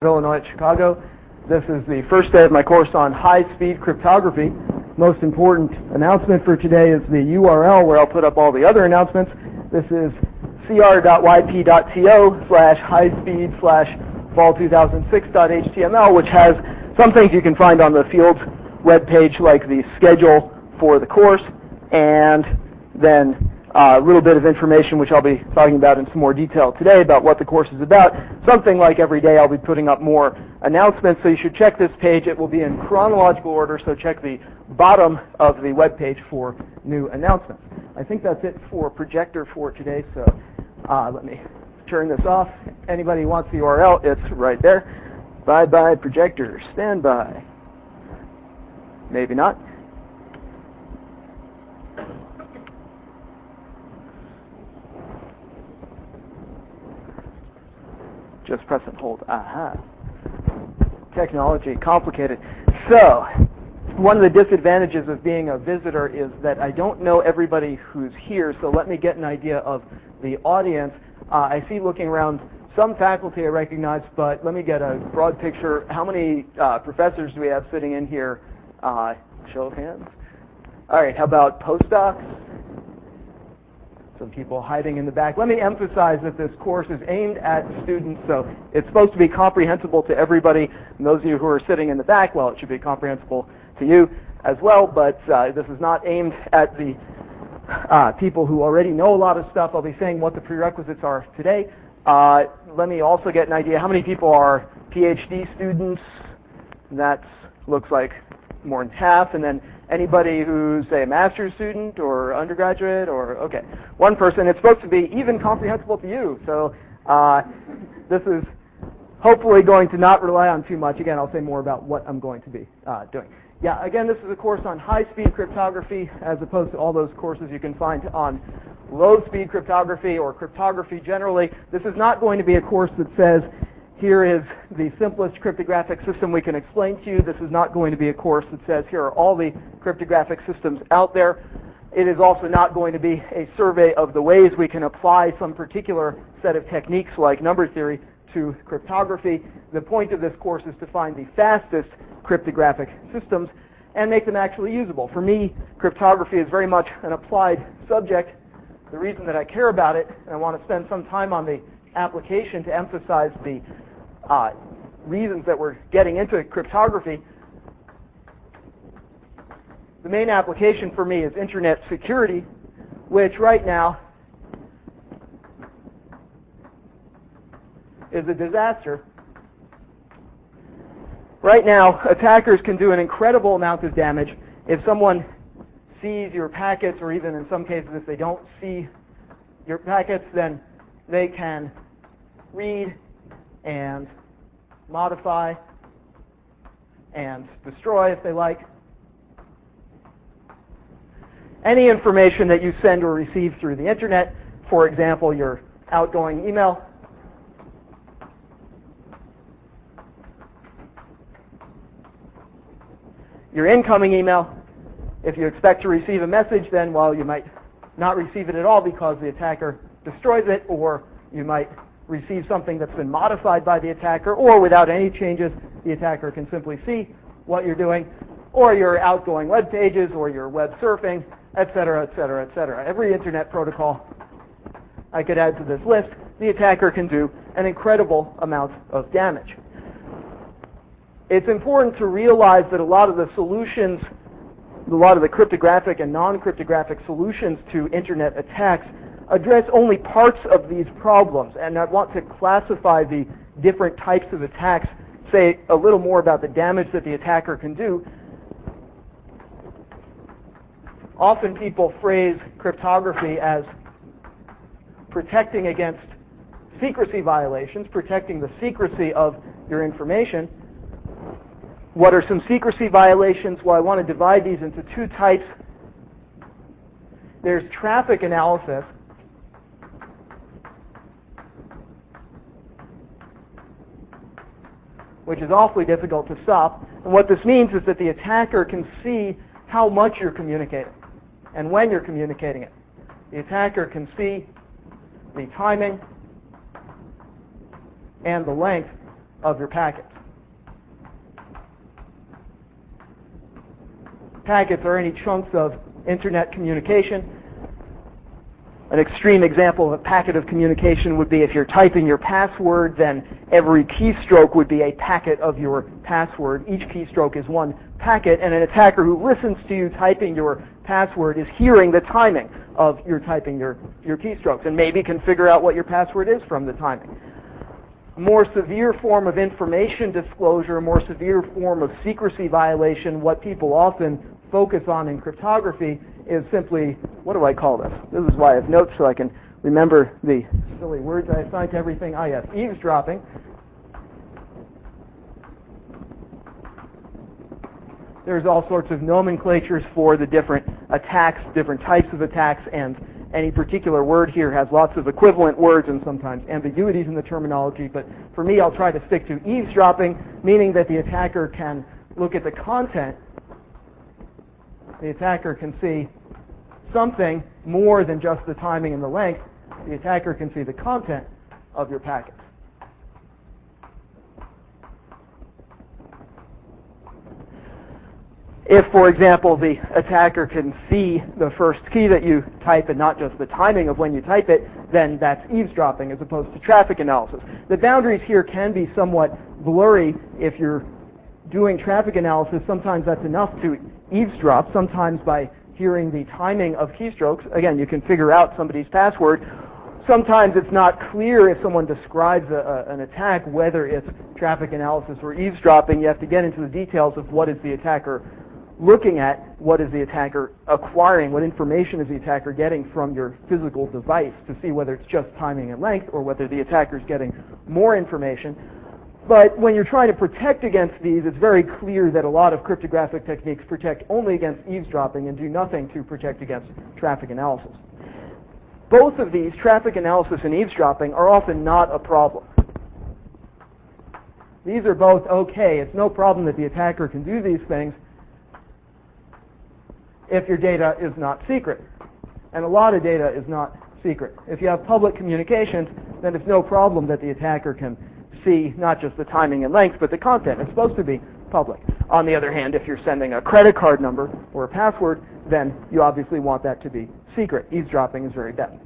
Illinois at Chicago. This is the first day of my course on high-speed cryptography. Most important announcement for today is the URL where I'll put up all the other announcements. This is cr.yp.to/high-speed/fall2006.html, which has some things you can find on the Fields webpage, like the schedule for the course, and then a little bit of information which I'll be talking about in some more detail today about what the course is about. Something like every day I'll be putting up more announcements, so you should check this page. It will be in chronological order, so check the bottom of the web page for new announcements. I think that's it for projector for today, so let me turn this off. Anybody who wants the URL, it's right there. Bye-bye projector, stand by. Maybe not. Just press and hold. Aha. Technology, complicated. So, one of the disadvantages of being a visitor is that I don't know everybody who's here, so let me get an idea of the audience. I see looking around some faculty I recognize, but let me get a broad picture. How many professors do we have sitting in here? Show of hands. All right, how about postdocs? Some people hiding in the back. Let me emphasize that this course is aimed at students, so it's supposed to be comprehensible to everybody. And those of you who are sitting in the back, well, it should be comprehensible to you as well, but this is not aimed at the people who already know a lot of stuff. I'll be saying what the prerequisites are today. Let me also get an idea. How many people are PhD students? That looks like more than half. And then anybody who's, say, a master's student or undergraduate or, okay, one person. It's supposed to be even comprehensible to you. So this is hopefully going to not rely on too much. Again, I'll say more about what I'm going to be doing. Yeah, again, this is a course on high-speed cryptography as opposed to all those courses you can find on low-speed cryptography or cryptography generally. This is not going to be a course that says, here is the simplest cryptographic system we can explain to you. This is not going to be a course that says, here are all the cryptographic systems out there. It is also not going to be a survey of the ways we can apply some particular set of techniques like number theory to cryptography. The point of this course is to find the fastest cryptographic systems and make them actually usable. For me, cryptography is very much an applied subject. The reason that I care about it, and I want to spend some time on the application to emphasize the reasons that we're getting into cryptography. The main application for me is internet security, which right now is a disaster. Right now, attackers can do an incredible amount of damage. If someone sees your packets, or even in some cases if they don't see your packets, then they can read and modify and destroy, if they like, any information that you send or receive through the internet. For example, your outgoing email, your incoming email. If you expect to receive a message, then, well, you might not receive it at all because the attacker destroys it, or you might receive something that's been modified by the attacker, or without any changes, the attacker can simply see what you're doing, or your outgoing web pages, or your web surfing, etc., etc., etc. Every internet protocol I could add to this list, the attacker can do an incredible amount of damage. It's important to realize that a lot of the solutions, a lot of the cryptographic and non-cryptographic solutions to internet attacks address only parts of these problems, and I want to classify the different types of attacks, say a little more about the damage that the attacker can do. Often people phrase cryptography as protecting against secrecy violations, protecting the secrecy of your information. What are some secrecy violations? Well, I want to divide these into two types. There's traffic analysis, which is awfully difficult to stop. And what this means is that the attacker can see how much you're communicating and when you're communicating it. The attacker can see the timing and the length of your packets. Packets are any chunks of internet communication. An extreme example of a packet of communication would be if you're typing your password, then every keystroke would be a packet of your password. Each keystroke is one packet, and an attacker who listens to you typing your password is hearing the timing of your typing your keystrokes, and maybe can figure out what your password is from the timing. A more severe form of information disclosure, a more severe form of secrecy violation, what people often focus on in cryptography is simply, what do I call this? This is why I have notes so I can remember the silly words I assign to everything. Yes, eavesdropping. There's all sorts of nomenclatures for the different attacks, different types of attacks, and any particular word here has lots of equivalent words and sometimes ambiguities in the terminology. But for me, I'll try to stick to eavesdropping, meaning that the attacker can look at the content. The attacker can see something more than just the timing and the length. The attacker can see the content of your packets. If, for example, the attacker can see the first key that you type and not just the timing of when you type it, then that's eavesdropping as opposed to traffic analysis. The boundaries here can be somewhat blurry. If you're doing traffic analysis, sometimes that's enough to eavesdrop. Sometimes by hearing the timing of keystrokes, again, you can figure out somebody's password. Sometimes it's not clear if someone describes an attack whether it's traffic analysis or eavesdropping. You have to get into the details of what is the attacker looking at, what is the attacker acquiring, what information is the attacker getting from your physical device to see whether it's just timing and length or whether the attacker is getting more information. But when you're trying to protect against these, it's very clear that a lot of cryptographic techniques protect only against eavesdropping and do nothing to protect against traffic analysis. Both of these, traffic analysis and eavesdropping, are often not a problem. These are both okay. It's no problem that the attacker can do these things if your data is not secret. And a lot of data is not secret. If you have public communications, then it's no problem that the attacker can see not just the timing and length, but the content. It's supposed to be public. On the other hand, if you're sending a credit card number or a password, then you obviously want that to be secret. Eavesdropping is very bad.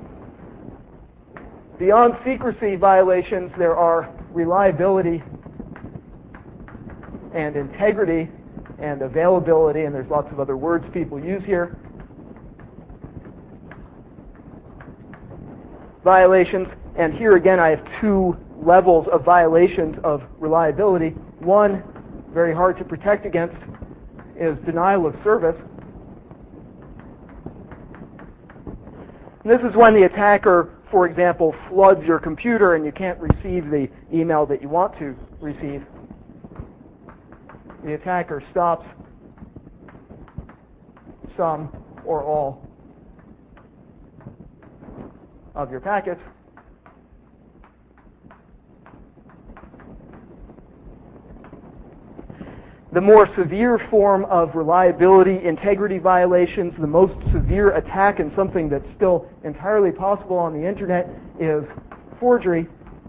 Beyond secrecy violations, there are reliability and integrity and availability, and there's lots of other words people use here. Violations, and here again I have two levels of violations of reliability. One, very hard to protect against, is denial of service. And this is when the attacker, for example, floods your computer and you can't receive the email that you want to receive. The attacker stops some or all of your packets. The more severe form of reliability, integrity violations, the most severe attack and something that's still entirely possible on the internet is forgery,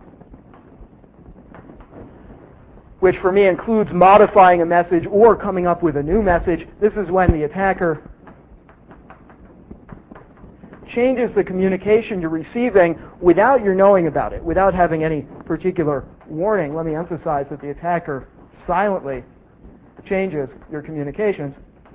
which for me includes modifying a message or coming up with a new message. This is when the attacker changes the communication you're receiving without your knowing about it, without having any particular warning. Let me emphasize that the attacker silently changes your communications.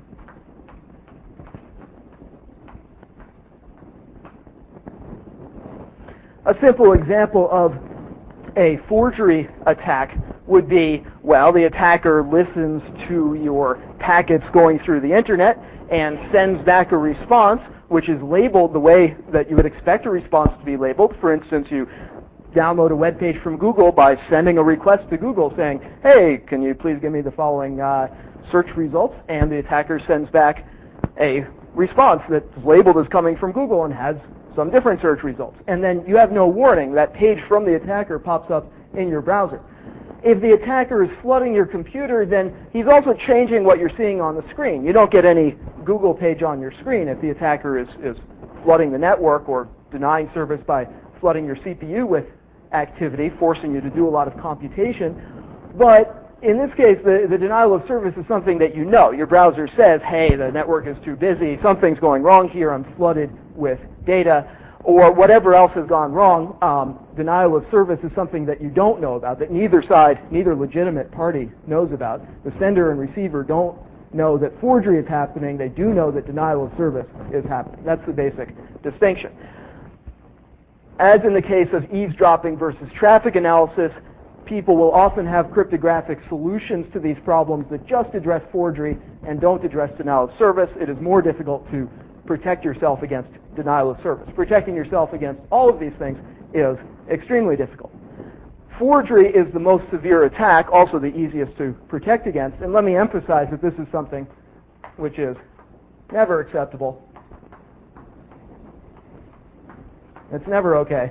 A simple example of a forgery attack would be, well, the attacker listens to your packets going through the internet and sends back a response which is labeled the way that you would expect a response to be labeled. For instance, you download a web page from Google by sending a request to Google saying, hey, can you please give me the following search results? And the attacker sends back a response that's labeled as coming from Google and has some different search results. And then you have no warning. That page from the attacker pops up in your browser. If the attacker is flooding your computer, then he's also changing what you're seeing on the screen. You don't get any Google page on your screen if the attacker is flooding the network or denying service by flooding your CPU with activity, forcing you to do a lot of computation. But in this case, the denial of service is something that you know. Your browser says, hey, the network is too busy, something's going wrong here, I'm flooded with data, or whatever else has gone wrong. Denial of service is something that you don't know about, that neither side, neither legitimate party knows about. The sender and receiver don't know that forgery is happening. They do know that denial of service is happening. That's the basic distinction. As in the case of eavesdropping versus traffic analysis, people will often have cryptographic solutions to these problems that just address forgery and don't address denial of service. It is more difficult to protect yourself against denial of service. Protecting yourself against all of these things is extremely difficult. Forgery is the most severe attack, also the easiest to protect against, and let me emphasize that this is something which is never acceptable. It's never okay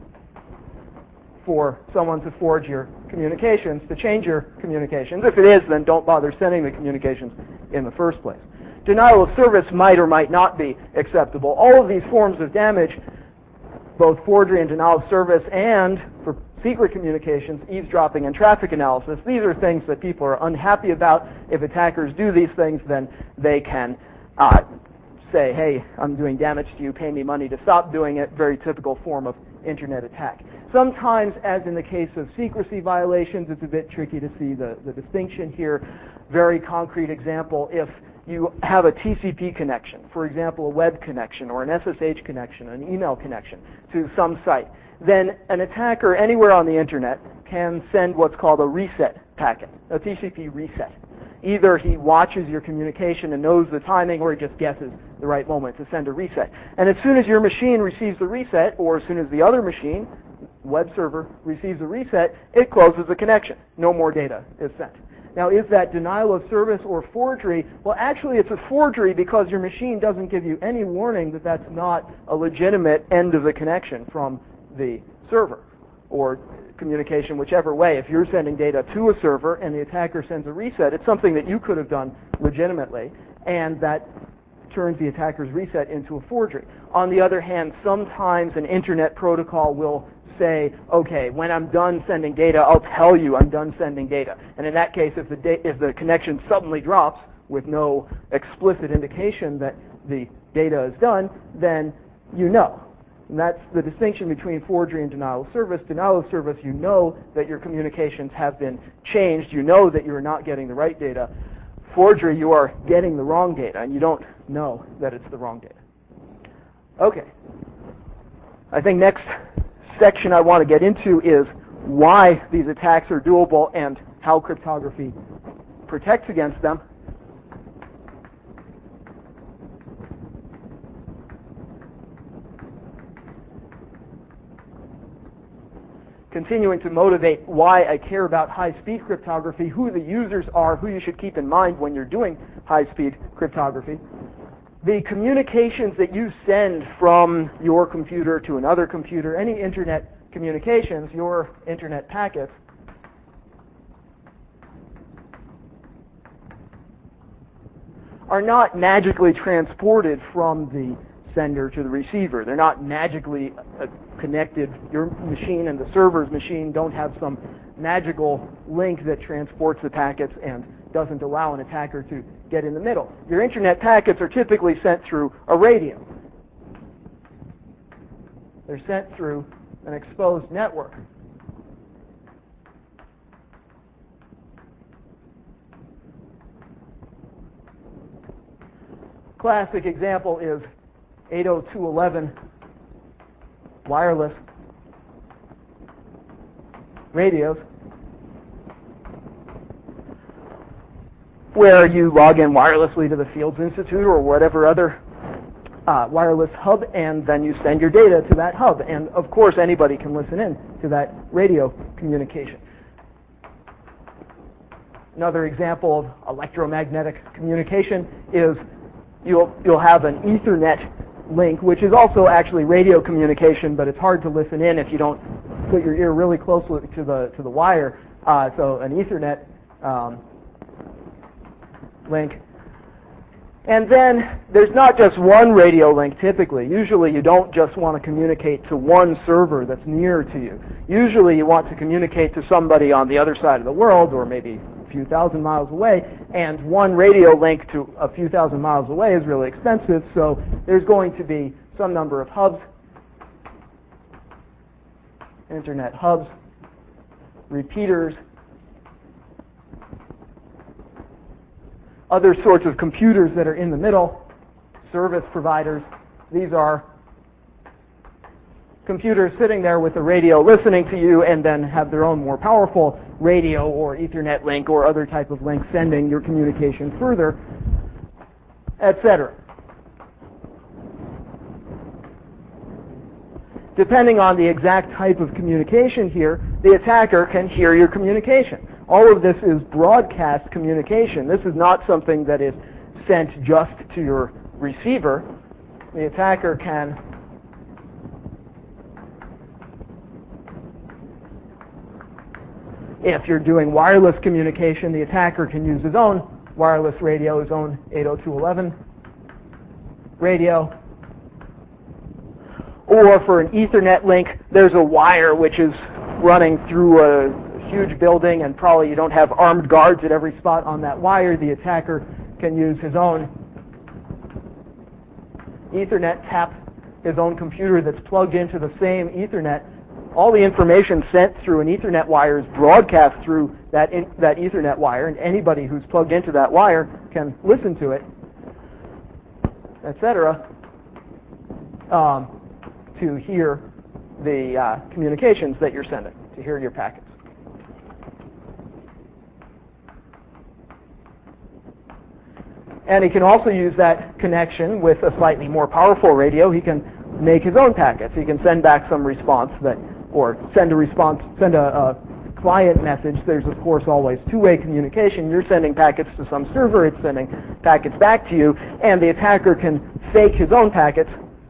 for someone to forge your communications, to change your communications. If it is, then don't bother sending the communications in the first place. Denial of service might or might not be acceptable. All of these forms of damage, both forgery and denial of service, and for secret communications, eavesdropping and traffic analysis, these are things that people are unhappy about. If attackers do these things, then they can say, hey, I'm doing damage to you, pay me money to stop doing it. Very typical form of internet attack. Sometimes, as in the case of secrecy violations, it's a bit tricky to see the distinction here. Very concrete example, if you have a TCP connection, for example, a web connection or an SSH connection, an email connection to some site, then an attacker anywhere on the internet can send what's called a reset packet, a TCP reset. Either he watches your communication and knows the timing, or he just guesses the right moment to send a reset. And as soon as your machine receives the reset, or as soon as the other machine, web server, receives a reset, it closes the connection. No more data is sent. Now, is that denial of service or forgery? Well, actually, it's a forgery because your machine doesn't give you any warning that that's not a legitimate end of the connection from the server or communication, whichever way. If you're sending data to a server and the attacker sends a reset, it's something that you could have done legitimately, and that turns the attacker's reset into a forgery. On the other hand, sometimes an internet protocol will say, okay, when I'm done sending data, I'll tell you I'm done sending data. And in that case, if the connection suddenly drops with no explicit indication that the data is done, then you know. And that's the distinction between forgery and denial of service. Denial of service, you know that your communications have been changed. You know that you're not getting the right data. Forgery, you are getting the wrong data, and you don't know that it's the wrong data. Okay. I think next section I want to get into is why these attacks are doable and how cryptography protects against them. Continuing to motivate why I care about high-speed cryptography, who the users are, who you should keep in mind when you're doing high-speed cryptography. The communications that you send from your computer to another computer, any internet communications, your internet packets, are not magically transported from the sender to the receiver. They're not magically connected. Your machine and the server's machine don't have some magical link that transports the packets and doesn't allow an attacker to get in the middle. Your internet packets are typically sent through a radio. They're sent through an exposed network. Classic example is 802.11 wireless radios, where you log in wirelessly to the Fields Institute or whatever other wireless hub, and then you send your data to that hub. And of course, anybody can listen in to that radio communication. Another example of electromagnetic communication is you'll have an Ethernet link, which is also actually radio communication, but it's hard to listen in if you don't put your ear really close to the wire. So an Ethernet link And then there's not just one radio link typically. Usually you don't just want to communicate to one server that's near to you. Usually you want to communicate to somebody on the other side of the world, or maybe a few thousand miles away, and one radio link to a few thousand miles away is really expensive, so there's going to be some number of hubs, internet hubs, repeaters, other sorts of computers that are in the middle, service providers. These are computers sitting there with a radio listening to you and then have their own more powerful radio or Ethernet link or other type of link sending your communication further, etc. Depending on the exact type of communication here, the attacker can hear your communication. All of this is broadcast communication. This is not something that is sent just to your receiver. The attacker can if you're doing wireless communication, the attacker can use his own wireless radio, his own 802.11 radio. Or for an Ethernet link, there's a wire which is running through a huge building, and probably you don't have armed guards at every spot on that wire. The attacker can use his own Ethernet, tap his own computer that's plugged into the same Ethernet. All the information sent through an Ethernet wire is broadcast through that Ethernet wire, and anybody who's plugged into that wire can listen to it, etc., to hear the communications that you're sending, to hear your packets. And he can also use that connection with a slightly more powerful radio. He can make his own packets. He can send back some response or send a client message. There's of course always two-way communication. You're sending packets to some server, it's sending packets back to you, and the attacker can fake his own packets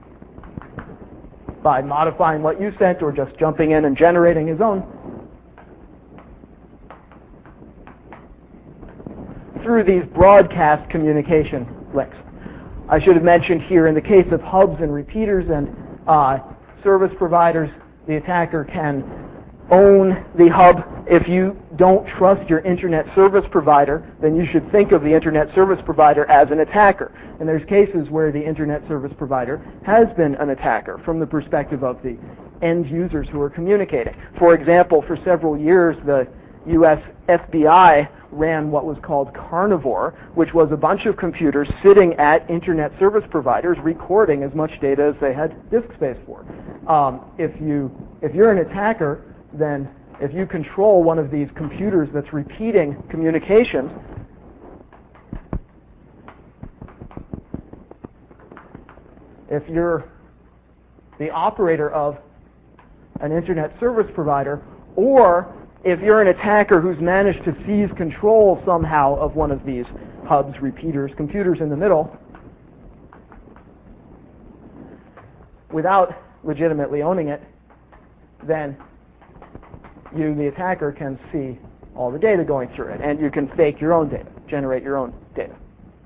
by modifying what you sent or just jumping in and generating his own through these broadcast communication links. I should have mentioned here, in the case of hubs and repeaters and service providers, the attacker can own the hub. If you don't trust your internet service provider, then you should think of the internet service provider as an attacker. And there's cases where the internet service provider has been an attacker from the perspective of the end users who are communicating. For example, for several years, the U.S. FBI ran what was called Carnivore, which was a bunch of computers sitting at internet service providers recording as much data as they had disk space for. If you're an attacker, then if you control one of these computers that's repeating communications, if you're the operator of an internet service provider, or if you're an attacker who's managed to seize control somehow of one of these hubs, repeaters, computers in the middle, without legitimately owning it, then you, the attacker, can see all the data going through it, and you can fake your own data, generate your own data.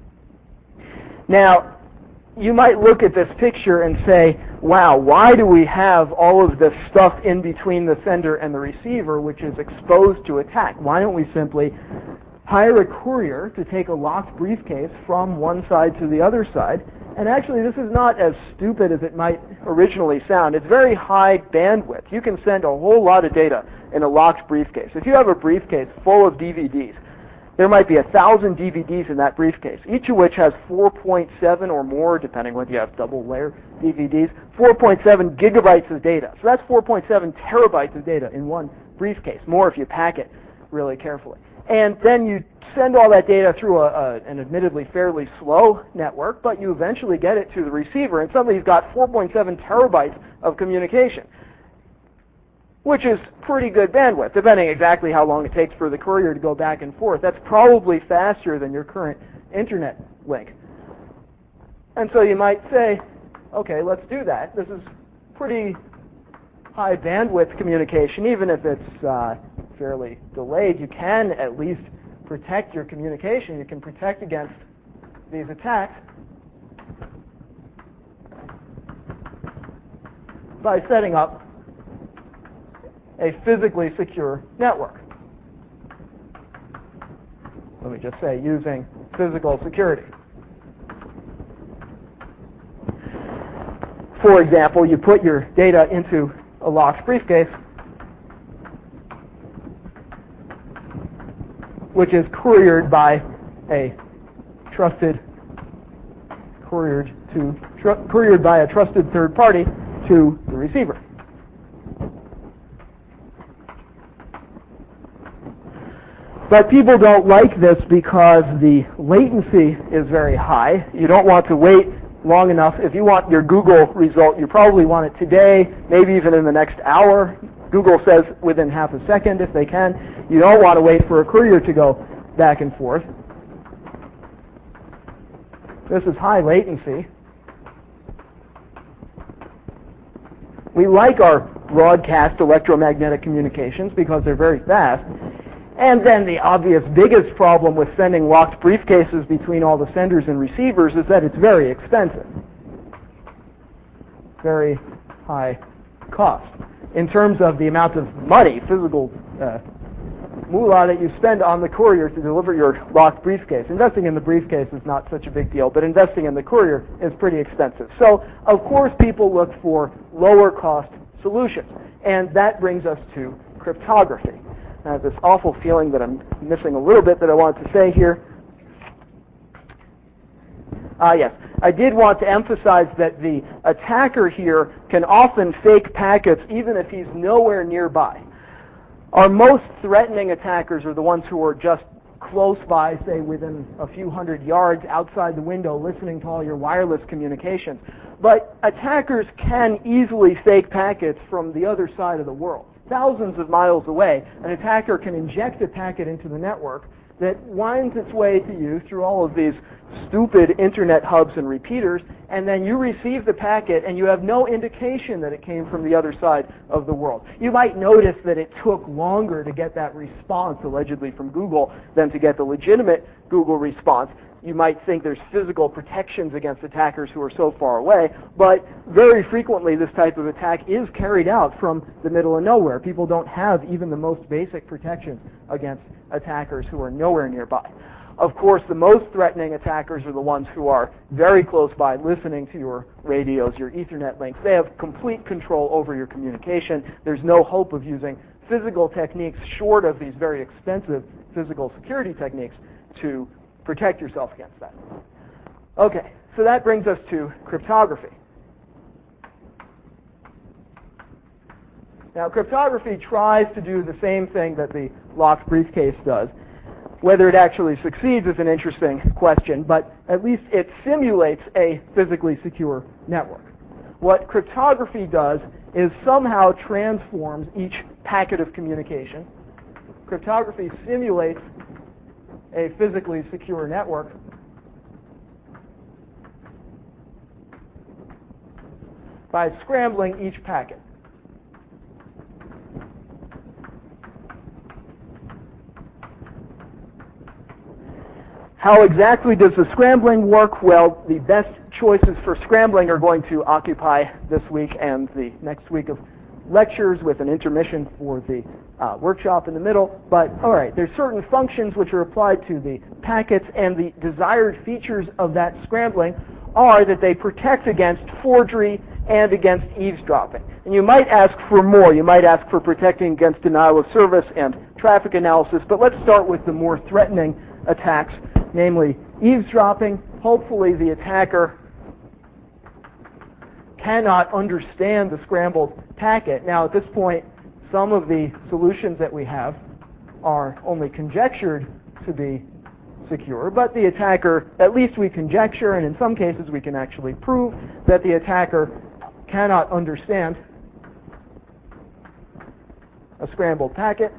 Now, you might look at this picture and say, wow, why do we have all of this stuff in between the sender and the receiver which is exposed to attack? Why don't we simply hire a courier to take a locked briefcase from one side to the other side? And actually, this is not as stupid as it might originally sound. It's very high bandwidth. You can send a whole lot of data in a locked briefcase. If you have a briefcase full of DVDs, there might be 1,000 DVDs in that briefcase, each of which has 4.7 or more, depending whether you have double-layer DVDs, 4.7 gigabytes of data. So that's 4.7 terabytes of data in one briefcase, more if you pack it really carefully. And then you send all that data through an admittedly fairly slow network, but you eventually get it to the receiver, and somebody's got 4.7 terabytes of communication, which is pretty good bandwidth, depending exactly how long it takes for the courier to go back and forth. That's probably faster than your current internet link. And so you might say, okay, let's do that. This is pretty high bandwidth communication. Even if it's fairly delayed, you can at least protect your communication. You can protect against these attacks by setting up a physically secure network. Let me just say, using physical security. For example, you put your data into a locked briefcase, which is couriered by a trusted third party to the receiver. But people don't like this because the latency is very high. You don't want to wait long enough. If you want your Google result, you probably want it today, maybe even in the next hour. Google says within half a second if they can. You don't want to wait for a courier to go back and forth. This is high latency. We like our broadcast electromagnetic communications because they're very fast. And then the obvious biggest problem with sending locked briefcases between all the senders and receivers is that it's very expensive. Very high cost. In terms of the amount of money, physical moolah that you spend on the courier to deliver your locked briefcase. Investing in the briefcase is not such a big deal, but investing in the courier is pretty expensive. So, of course, people look for lower cost solutions. And that brings us to cryptography. I have this awful feeling that I'm missing a little bit that I want to say here. Yes, I did want to emphasize that the attacker here can often fake packets even if he's nowhere nearby. Our most threatening attackers are the ones who are just close by, say within a few hundred yards outside the window, listening to all your wireless communications. But attackers can easily fake packets from the other side of the world. Thousands of miles away, an attacker can inject a packet into the network that winds its way to you through all of these stupid internet hubs and repeaters, and then you receive the packet and you have no indication that it came from the other side of the world. You might notice that it took longer to get that response, allegedly from Google, than to get the legitimate Google response. You might think there's physical protections against attackers who are so far away, but very frequently this type of attack is carried out from the middle of nowhere. People don't have even the most basic protections against attackers who are nowhere nearby. Of course, the most threatening attackers are the ones who are very close by, listening to your radios, your Ethernet links. They have complete control over your communication. There's no hope of using physical techniques short of these very expensive physical security techniques to protect yourself against that. Okay, so that brings us to cryptography. Now, cryptography tries to do the same thing that the locked briefcase does. Whether it actually succeeds is an interesting question, but at least it simulates a physically secure network. What cryptography does is somehow transforms each packet of communication. Cryptography simulates a physically secure network by scrambling each packet. How exactly does the scrambling work? Well, the best choices for scrambling are going to occupy this week and the next week of lectures with an intermission for the workshop in the middle. But, all right, there's certain functions which are applied to the packets, and the desired features of that scrambling are that they protect against forgery and against eavesdropping. And you might ask for more. You might ask for protecting against denial of service and traffic analysis, but let's start with the more threatening attacks, namely eavesdropping. Hopefully the attacker cannot understand the scrambled packet. Now, at this point, some of the solutions that we have are only conjectured to be secure, but the attacker, at least we conjecture, and in some cases we can actually prove that the attacker cannot understand a scrambled packet.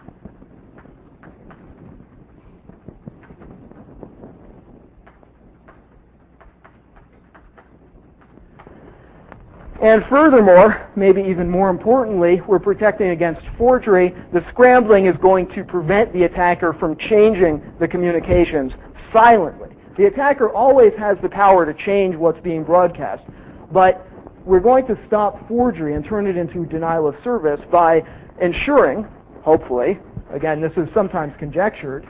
And furthermore, maybe even more importantly, we're protecting against forgery. The scrambling is going to prevent the attacker from changing the communications silently. The attacker always has the power to change what's being broadcast, but we're going to stop forgery and turn it into denial of service by ensuring, hopefully, again, this is sometimes conjectured,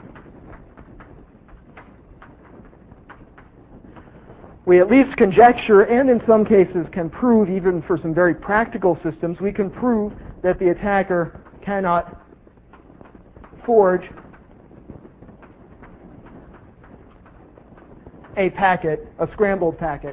we at least conjecture, and in some cases can prove, even for some very practical systems, we can prove that the attacker cannot forge a packet, a scrambled packet,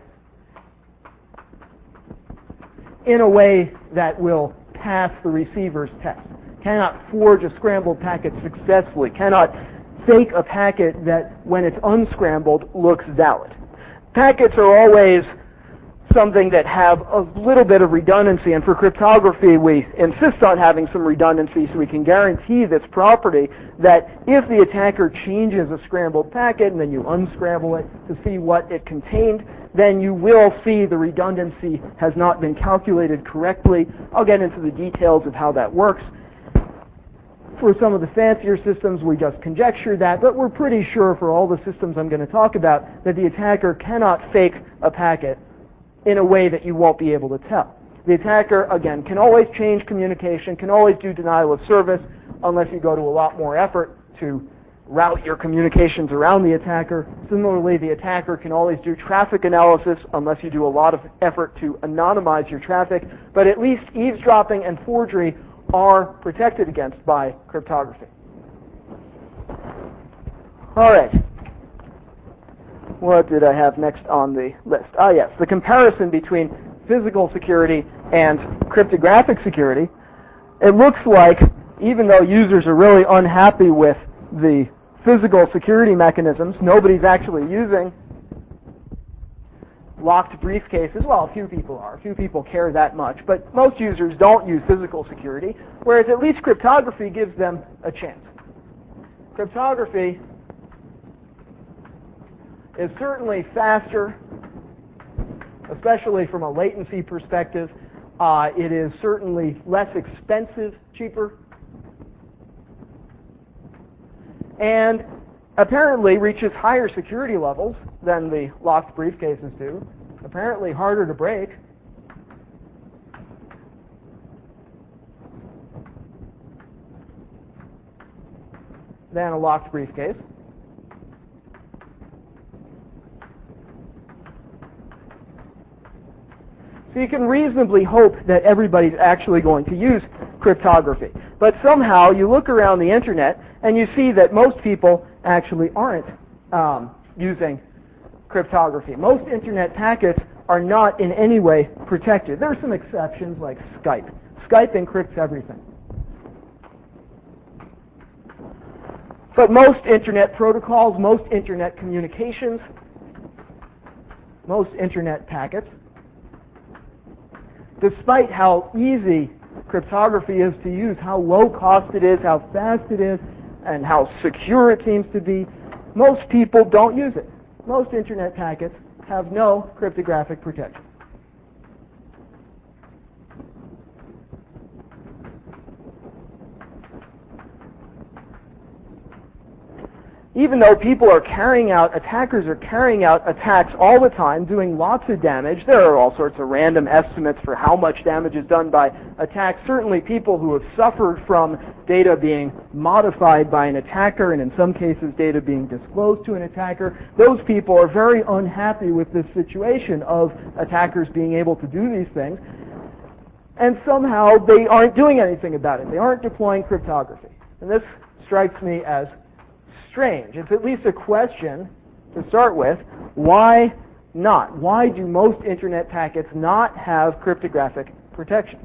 in a way that will pass the receiver's test. Cannot forge a scrambled packet successfully. Cannot fake a packet that, when it's unscrambled, looks valid. Packets are always something that have a little bit of redundancy, and for cryptography we insist on having some redundancy so we can guarantee this property that if the attacker changes a scrambled packet and then you unscramble it to see what it contained, then you will see the redundancy has not been calculated correctly. I'll get into the details of how that works. For some of the fancier systems, we just conjecture that, but we're pretty sure for all the systems I'm going to talk about that the attacker cannot fake a packet in a way that you won't be able to tell. The attacker, again, can always change communication, can always do denial of service, unless you go to a lot more effort to route your communications around the attacker. Similarly, the attacker can always do traffic analysis, unless you do a lot of effort to anonymize your traffic, but at least eavesdropping and forgery are protected against by cryptography. All right. What did I have next on the list? Yes, the comparison between physical security and cryptographic security. It looks like, even though users are really unhappy with the physical security mechanisms, nobody's actually using locked briefcases. Well, a few people are. A few people care that much. But most users don't use physical security, whereas at least cryptography gives them a chance. Cryptography is certainly faster, especially from a latency perspective. It is certainly less expensive, cheaper, and apparently reaches higher security levels than the locked briefcases do. Apparently harder to break. Than a locked briefcase. So you can reasonably hope that everybody's actually going to use cryptography. But somehow you look around the internet and you see that most people actually aren't using cryptography. Most internet packets are not in any way protected. There are some exceptions like Skype. Skype encrypts everything. But most internet protocols, most internet communications, most internet packets, despite how easy cryptography is to use, how low cost it is, how fast it is, and how secure it seems to be, most people don't use it. Most internet packets have no cryptographic protection. Even though attackers are carrying out attacks all the time, doing lots of damage, there are all sorts of random estimates for how much damage is done by attacks. Certainly people who have suffered from data being modified by an attacker, and in some cases data being disclosed to an attacker, those people are very unhappy with this situation of attackers being able to do these things, and somehow they aren't doing anything about it. They aren't deploying cryptography. And this strikes me as strange. It's at least a question to start with. Why not? Why do most internet packets not have cryptographic protection?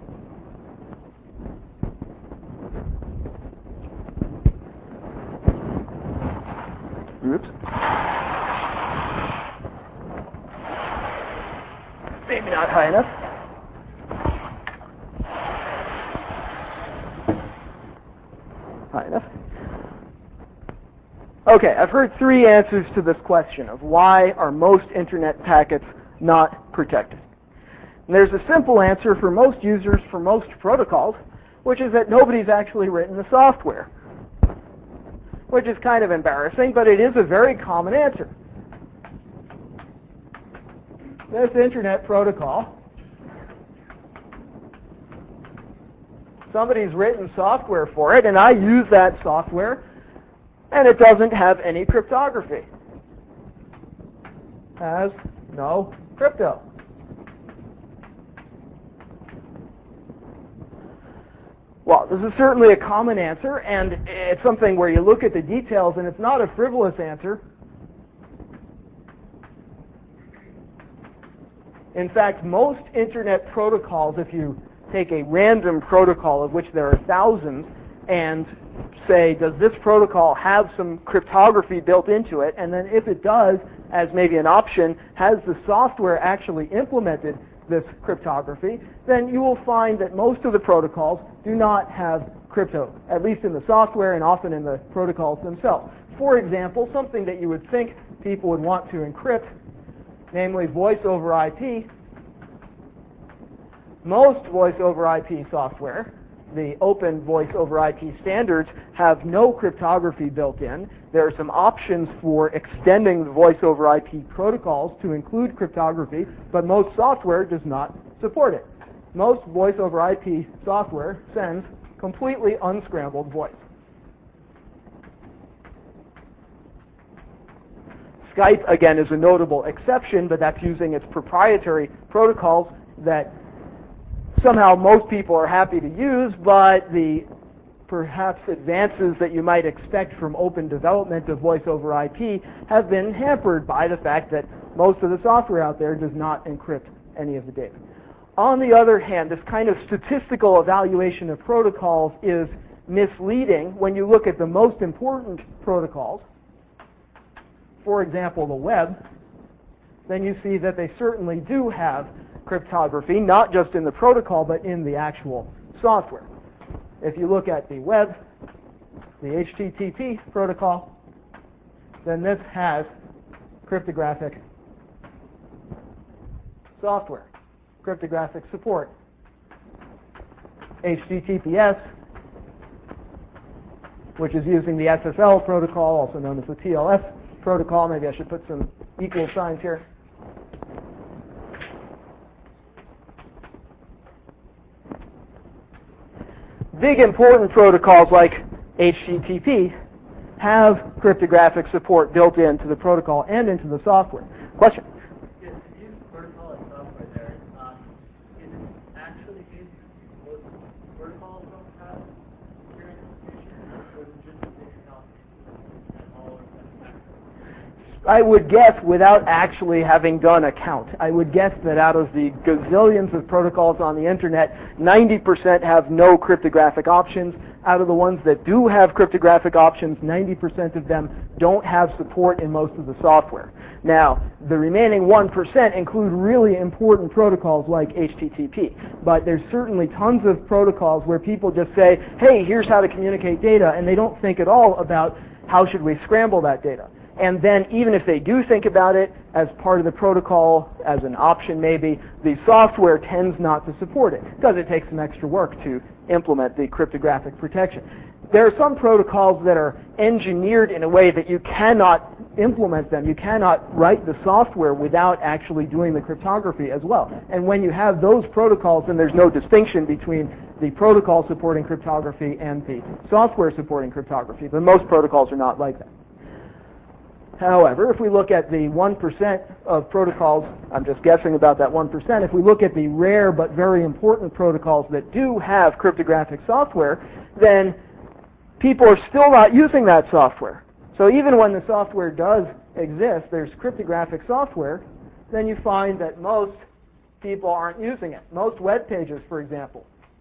Oops. Maybe not high enough. High enough. Okay, I've heard three answers to this question of why are most internet packets not protected. And there's a simple answer for most users for most protocols, which is that nobody's actually written the software, which is kind of embarrassing, but it is a very common answer. this Internet protocol. Somebody's written software for it, and I use that software, and it doesn't have any cryptography. Has no crypto. Well, this is certainly a common answer, and it's something where you look at the details, and it's not a frivolous answer. In fact, most Internet protocols, if you take a random protocol of which there are thousands and say, does this protocol have some cryptography built into it? And then if it does, as maybe an option, has the software actually implemented this cryptography, then you will find that most of the protocols do not have crypto, at least in the software and often in the protocols themselves. For example, something that you would think people would want to encrypt, namely voice over IP. Most voice over IP software, the open voice over IP standards, have no cryptography built in. There are some options for extending the voice over IP protocols to include cryptography, but most software does not support it. Most voice over IP software sends completely unscrambled voice. Skype, again, is a notable exception, but that's using its proprietary protocols that somehow most people are happy to use, but the perhaps advances that you might expect from open development of voice over IP have been hampered by the fact that most of the software out there does not encrypt any of the data. On the other hand, this kind of statistical evaluation of protocols is misleading when you look at the most important protocols. For example, the web, then you see that they certainly do have cryptography, not just in the protocol, but in the actual software. If you look at the web, the HTTP protocol, then this has cryptographic software, cryptographic support. HTTPS, which is using the SSL protocol, also known as the TLS protocol. Maybe I should put some equal signs here. Big important protocols like HTTP have cryptographic support built into the protocol and into the software. Question? Yes, to use protocol and software there, is it actually good both protocols don't have secure implementation, or is it just that they do not implement at all or satisfactory? I would guess, without actually having done a count, I would guess that out of the gazillions of protocols on the internet, 90% have no cryptographic options. Out of the ones that do have cryptographic options, 90% of them don't have support in most of the software. Now, the remaining 1% include really important protocols like HTTP, but there's certainly tons of protocols where people just say, hey, here's how to communicate data, and they don't think at all about how should we scramble that data. And then even if they do think about it as part of the protocol, as an option maybe, the software tends not to support it because it takes some extra work to implement the cryptographic protection. There are some protocols that are engineered in a way that you cannot implement them. You cannot write the software without actually doing the cryptography as well. And when you have those protocols, then there's no distinction between the protocol supporting cryptography and the software supporting cryptography. But most protocols are not like that. However, if we look at the 1% of protocols, I'm just guessing about that 1%, if we look at the rare but very important protocols that do have cryptographic software, then people are still not using that software. So even when the software does exist, there's cryptographic software, then you find that most people aren't using it. Most web pages, for example.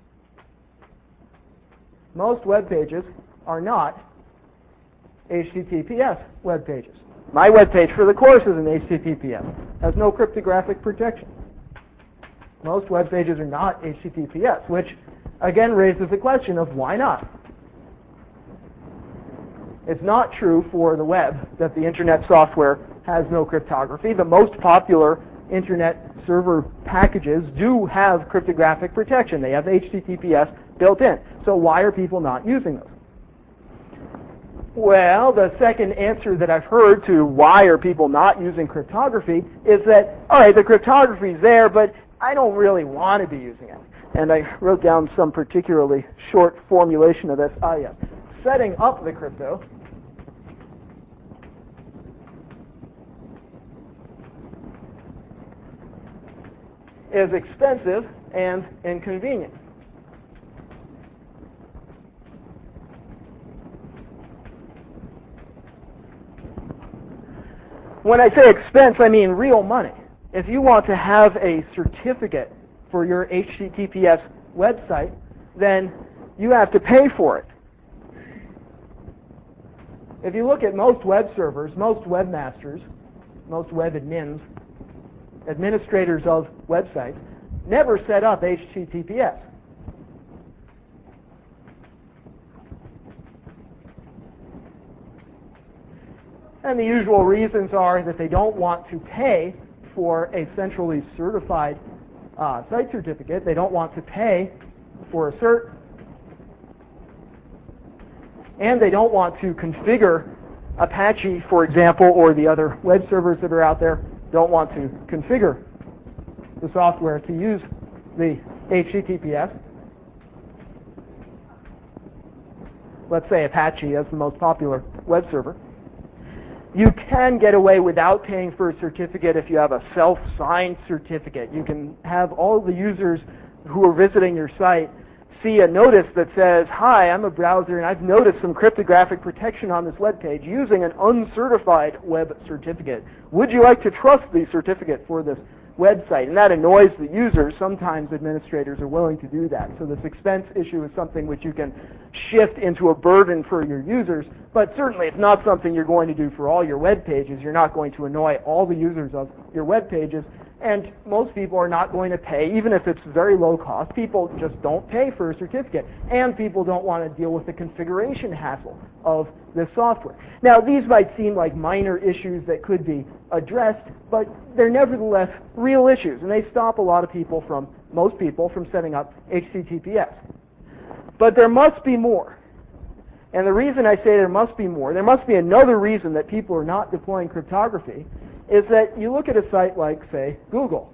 Most web pages are not HTTPS web pages. My web page for the course is an HTTPS. Has no cryptographic protection. Most web pages are not HTTPS, which again raises the question of why not? It's not true for the web that the internet software has no cryptography. The most popular internet server packages do have cryptographic protection. They have HTTPS built in. So why are people not using those? Well, the second answer that I've heard to why are people not using cryptography is that, all right, the cryptography's there, but I don't really want to be using it. And I wrote down some particularly short formulation of this. Yes. Setting up the crypto is expensive and inconvenient. When I say expense, I mean real money. If you want to have a certificate for your HTTPS website, then you have to pay for it. If you look at most web servers, most webmasters, most web admins, administrators of websites, never set up HTTPS. And the usual reasons are that they don't want to pay for a centrally certified site certificate. They don't want to pay for a cert. And they don't want to configure Apache, for example, or the other web servers that are out there, don't want to configure the software to use the HTTPS. Let's say Apache is the most popular web server. You can get away without paying for a certificate if you have a self-signed certificate. You can have all the users who are visiting your site see a notice that says, "Hi, I'm a browser and I've noticed some cryptographic protection on this web page using an uncertified web certificate. Would you like to trust the certificate for this website?" And that annoys the users. Sometimes administrators are willing to do that. So this expense issue is something which you can shift into a burden for your users, but certainly it's not something you're going to do for all your web pages. You're not going to annoy all the users of your web pages, and most people are not going to pay, even if it's very low cost. People just don't pay for a certificate, and people don't want to deal with the configuration hassle of this software. Now, these might seem like minor issues that could be addressed, but they're nevertheless real issues, and they stop a lot of people from, most people, from setting up HTTPS. But there must be more. And the reason I say there must be more, there must be another reason that people are not deploying cryptography, is that you look at a site like, say, Google.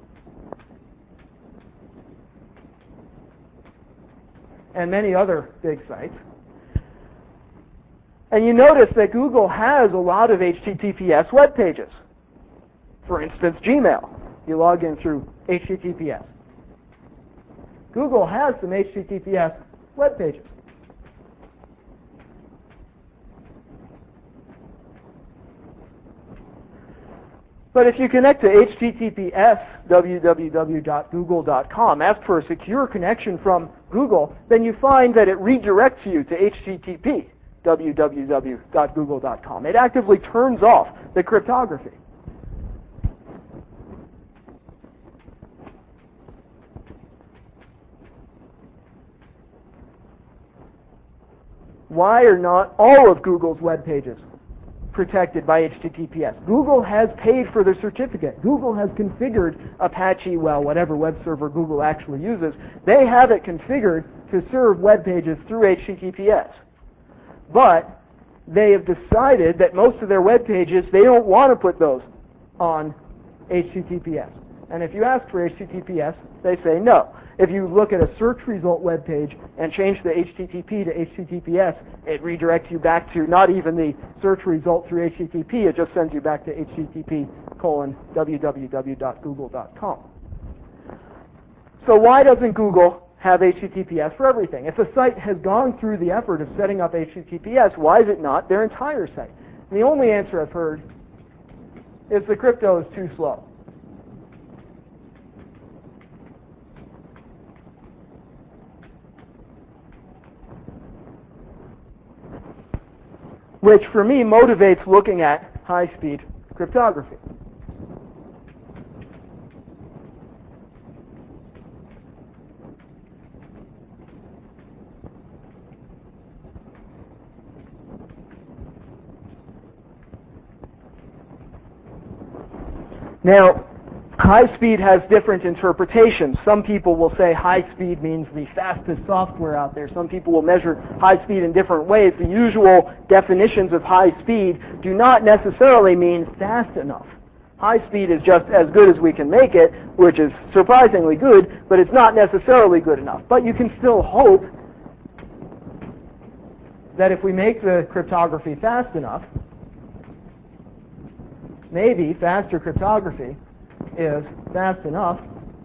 And many other big sites. And you notice that Google has a lot of HTTPS web pages. For instance, Gmail. You log in through HTTPS. Google has some HTTPS web pages. But if you connect to HTTPS www.google.com, ask for a secure connection from Google, then you find that it redirects you to HTTP www.google.com. It actively turns off the cryptography. Why are not all of Google's web pages protected by HTTPS? Google has paid for the certificate. Google has configured Apache, well, whatever web server Google actually uses. They have it configured to serve web pages through HTTPS. But they have decided that most of their web pages, they don't want to put those on HTTPS. And if you ask for HTTPS, they say no. If you look at a search result web page and change the HTTP to HTTPS, it redirects you back to not even the search result through HTTP, it just sends you back to http://www.google.com. So why doesn't Google have HTTPS for everything? If a site has gone through the effort of setting up HTTPS, why is it not their entire site? And the only answer I've heard is the crypto is too slow. Which for me motivates looking at high-speed cryptography. Now, High speed has different interpretations. Some people will say high speed means the fastest software out there. Some people will measure high speed in different ways. The usual definitions of high speed do not necessarily mean fast enough. High speed is just as good as we can make it, which is surprisingly good, but it's not necessarily good enough. But you can still hope that if we make the cryptography fast enough, maybe faster cryptography is fast enough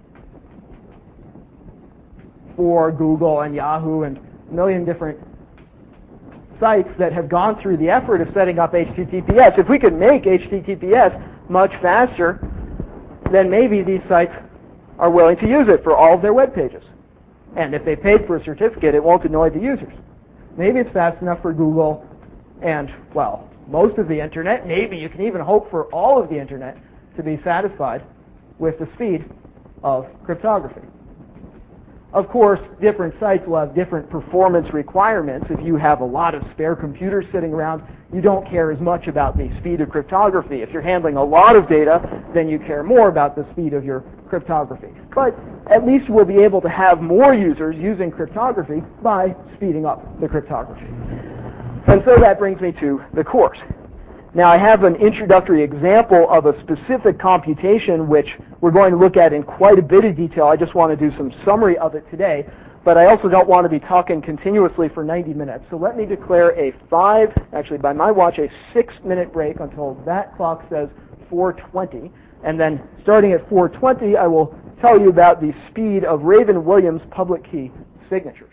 for Google and Yahoo and a million different sites that have gone through the effort of setting up HTTPS. If we could make HTTPS much faster, then maybe these sites are willing to use it for all of their web pages. And if they paid for a certificate, it won't annoy the users. Maybe it's fast enough for Google and, well, most of the internet. Maybe you can even hope for all of the internet to be satisfied with the speed of cryptography. Of course, different sites will have different performance requirements. If you have a lot of spare computers sitting around, you don't care as much about the speed of cryptography. If you're handling a lot of data, then you care more about the speed of your cryptography. But at least we'll be able to have more users using cryptography by speeding up the cryptography. And so that brings me to the course. Now, I have an introductory example of a specific computation which we're going to look at in quite a bit of detail. I just want to do some summary of it today, but I also don't want to be talking continuously for 90 minutes. So let me declare actually by my watch, a 6-minute break until that clock says 4:20. And then starting at 4:20, I will tell you about the speed of Raven-Williams public key signatures.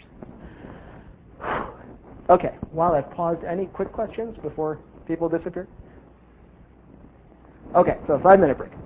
Okay, while I've paused, any quick questions before people disappear? Okay, so 5-minute break.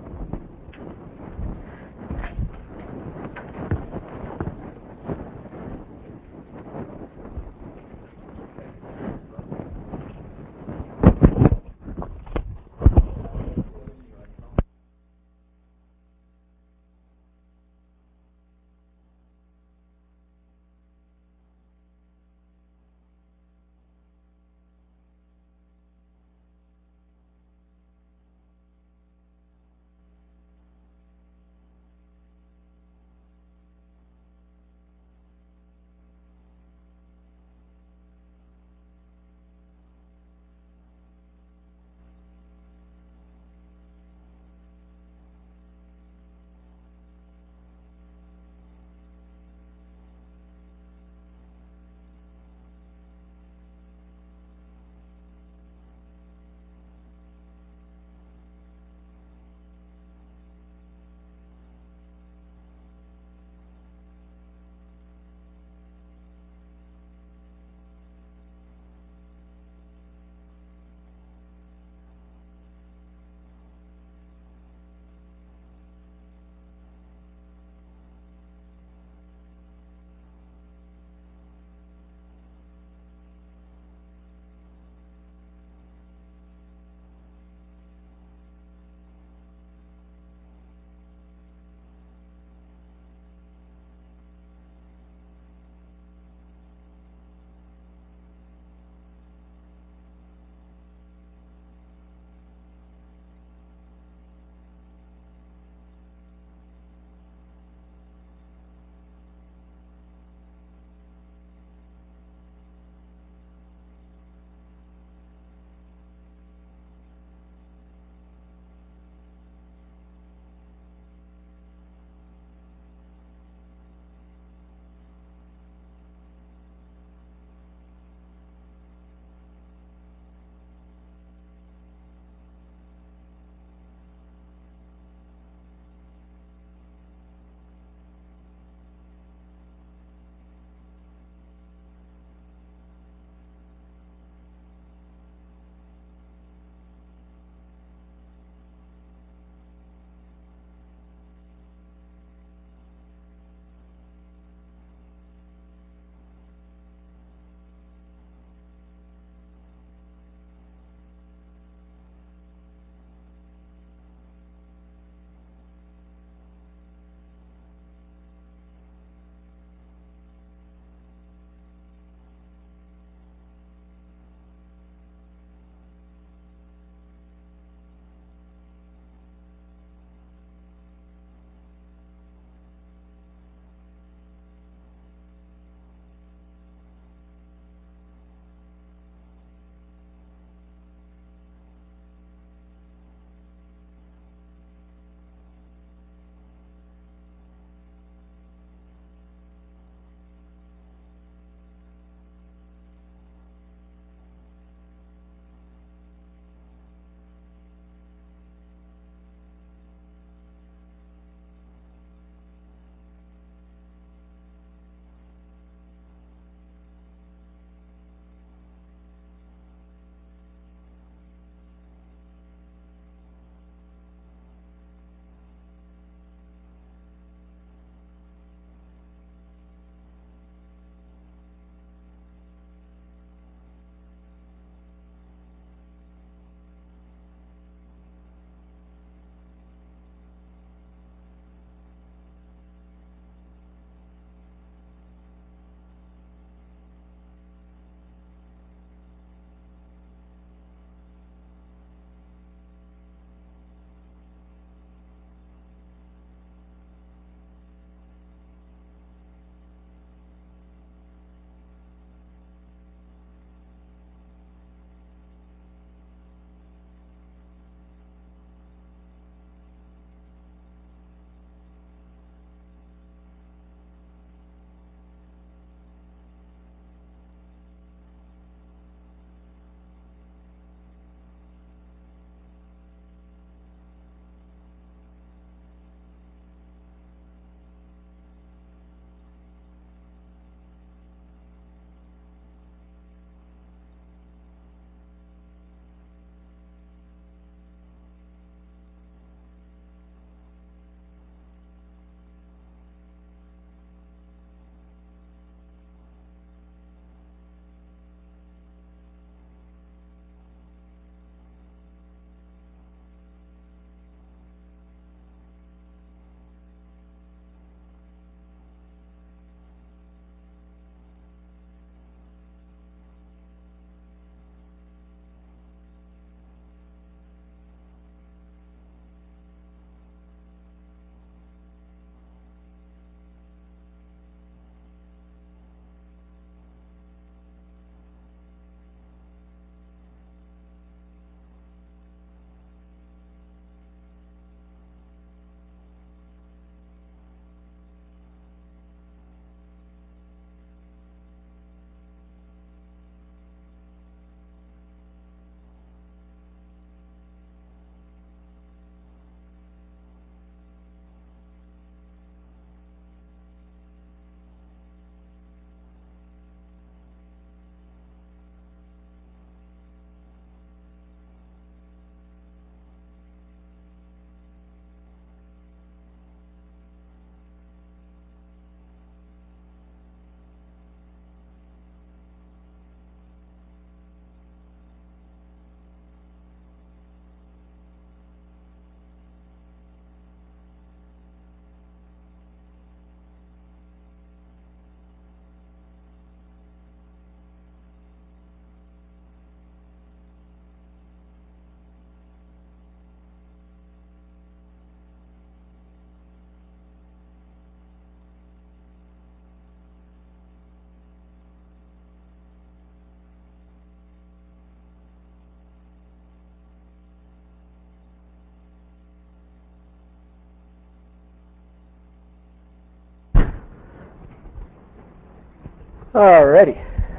Alrighty.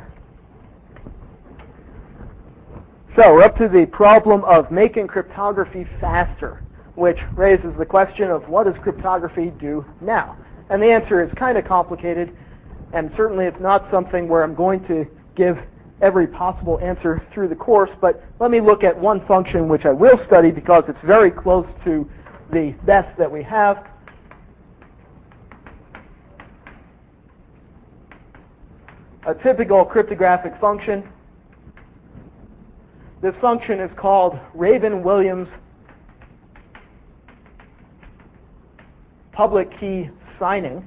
So we're up to the problem of making cryptography faster, which raises the question of what does cryptography do now? And the answer is kind of complicated, and certainly it's not something where I'm going to give every possible answer through the course, but let me look at one function which I will study because it's very close to the best that we have. A typical cryptographic function. This function is called Raven-Williams public key signing.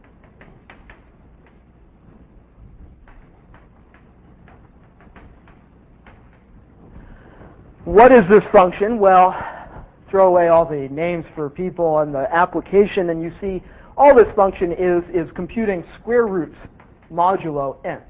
What is this function? Well, throw away all the names for people and the application, and you see all this function is computing square roots modulo n.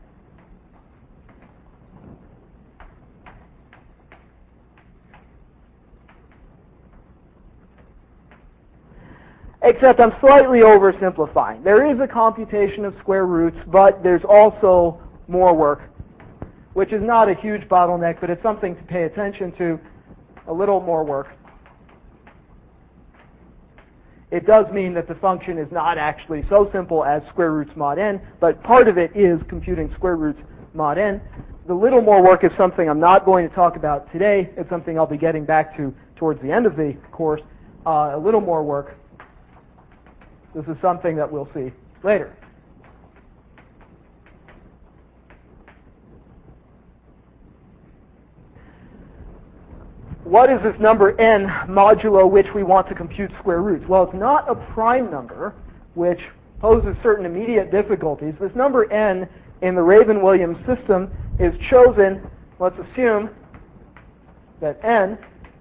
Except I'm slightly oversimplifying. There is a computation of square roots, but there's also more work, which is not a huge bottleneck, but it's something to pay attention to, a little more work. It does mean that the function is not actually so simple as square roots mod n, but part of it is computing square roots mod n. The little more work is something I'm not going to talk about today. It's something I'll be getting back to towards the end of the course. A little more work. This is something that we'll see later. What is this number n modulo which we want to compute square roots? Well, it's not a prime number, which poses certain immediate difficulties. This number n in the Raven-Williams system is chosen, let's assume that n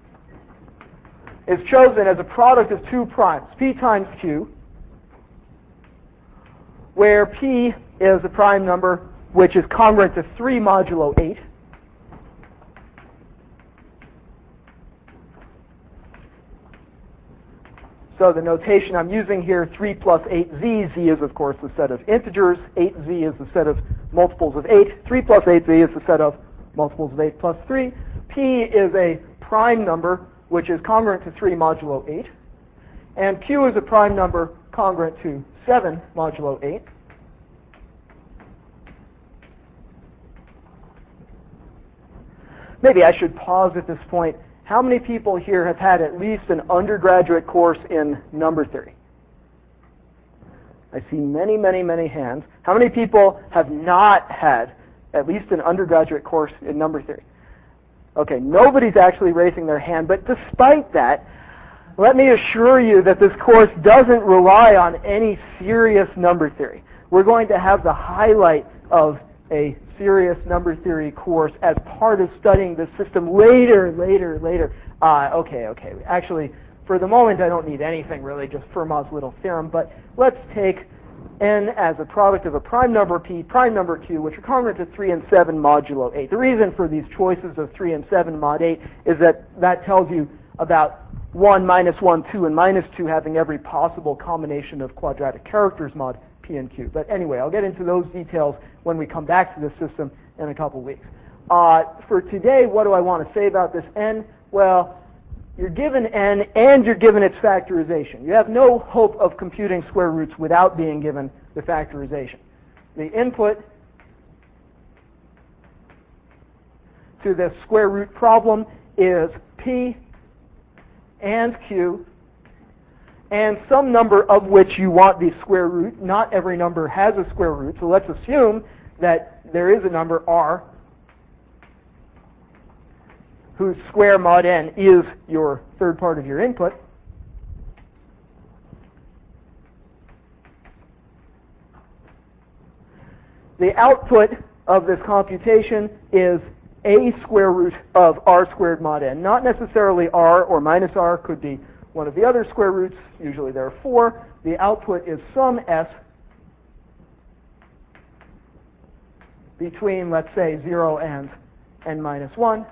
is chosen as a product of two primes, p times q, where p is a prime number which is congruent to 3 modulo 8. So the notation I'm using here, 3 plus 8z, z is of course the set of integers, 8z is the set of multiples of 8, 3 plus 8z is the set of multiples of 8 plus 3. P is a prime number which is congruent to 3 modulo 8, and q is a prime number congruent to 7 modulo 8. Maybe I should pause at this point. How many people here have had at least an undergraduate course in number theory? I see many, many, many hands. How many people have not had at least an undergraduate course in number theory? Okay, nobody's actually raising their hand, but despite that, let me assure you that this course doesn't rely on any serious number theory. We're going to have the highlight of a serious number theory course as part of studying this system later. Okay. Actually, for the moment, I don't need anything really, just Fermat's little theorem, but let's take n as a product of a prime number p, prime number q, which are congruent to 3 and 7 modulo 8. The reason for these choices of 3 and 7 mod 8 is that tells you about 1, minus 1, 2, and minus 2 having every possible combination of quadratic characters mod p and q. But anyway, I'll get into those details when we come back to this system in a couple weeks. For today, what do I want to say about this n? Well, you're given n and you're given its factorization. You have no hope of computing square roots without being given the factorization. The input to this square root problem is p and q and some number of which you want the square root. Not every number has a square root, so let's assume that there is a number r whose square mod n is your third part of your input. The output of this computation is a square root of r squared mod n. Not necessarily r or minus r, could be one of the other square roots. Usually there are 4. The output is some s between, let's say, 0 and n minus 1,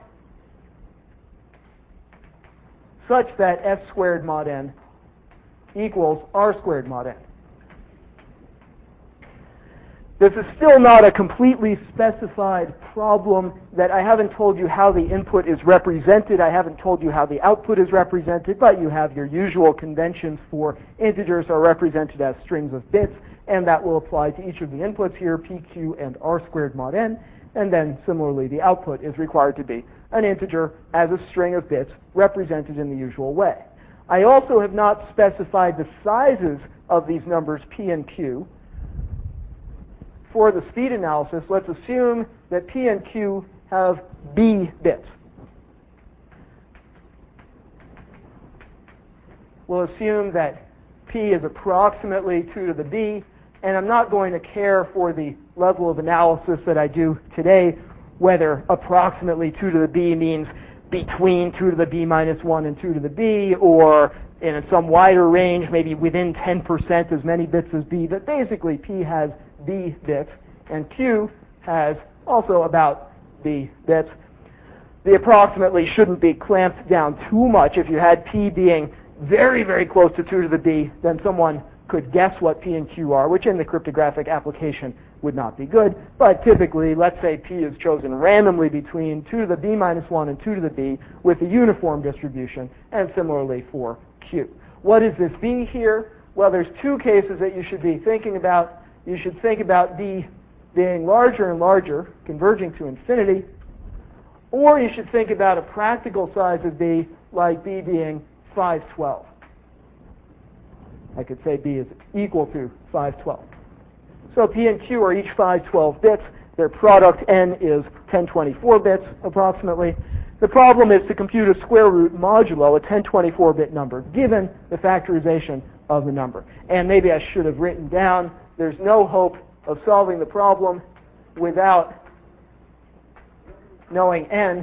such that s squared mod n equals r squared mod n. This is still not a completely specified problem that I haven't told you how the input is represented. I haven't told you how the output is represented, but you have your usual conventions for integers are represented as strings of bits, and that will apply to each of the inputs here, p, q, and r squared mod n. And then similarly, the output is required to be an integer as a string of bits represented in the usual way. I also have not specified the sizes of these numbers p and q. For the speed analysis, let's assume that p and q have b bits. We'll assume that p is approximately 2 to the b, and I'm not going to care for the level of analysis that I do today, whether approximately 2 to the b means between 2 to the b minus 1 and 2 to the b, or in some wider range, maybe within 10% as many bits as b, but basically p has b bits, and q has also about b bits. The approximately shouldn't be clamped down too much. If you had p being very, very close to 2 to the b, then someone could guess what p and q are, which in the cryptographic application would not be good. But typically, let's say p is chosen randomly between 2 to the b minus 1 and 2 to the b with a uniform distribution, and similarly for q. What does this be here? Well, there's two cases that you should be thinking about. You should think about b being larger and larger, converging to infinity, or you should think about a practical size of b, like b being 512. I could say b is equal to 512. So p and q are each 512 bits. Their product n is 1024 bits, approximately. The problem is to compute a square root modulo a 1024-bit number, given the factorization of the number. And maybe I should have written down, there's no hope of solving the problem without knowing n,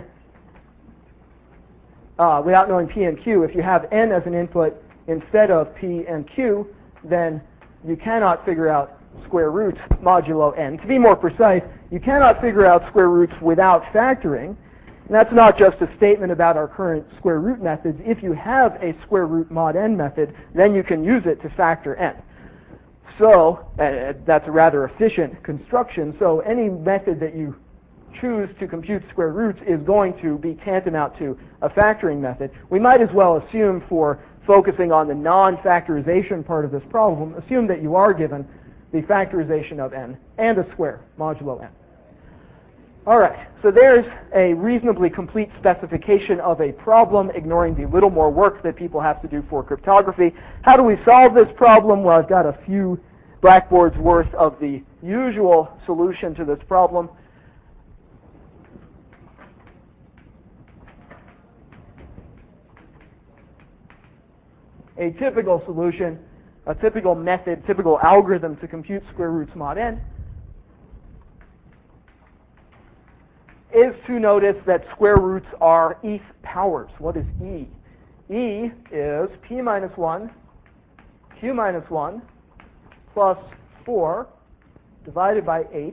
without knowing p and q. If you have n as an input instead of p and q, then you cannot figure out square roots modulo n. To be more precise, you cannot figure out square roots without factoring. And that's not just a statement about our current square root methods. If you have a square root mod n method, then you can use it to factor n. So that's a rather efficient construction. So any method that you choose to compute square roots is going to be tantamount to a factoring method. We might as well assume, for focusing on the non-factorization part of this problem, assume that you are given the factorization of n and a square modulo n. All right, so there's a reasonably complete specification of a problem, ignoring the little more work that people have to do for cryptography. How do we solve this problem? Well, I've got a few blackboards worth of the usual solution to this problem. A typical solution, a typical method, typical algorithm to compute square roots mod n is to notice that square roots are eth powers. What is e? E is p minus 1, q minus 1, plus 4 divided by 8,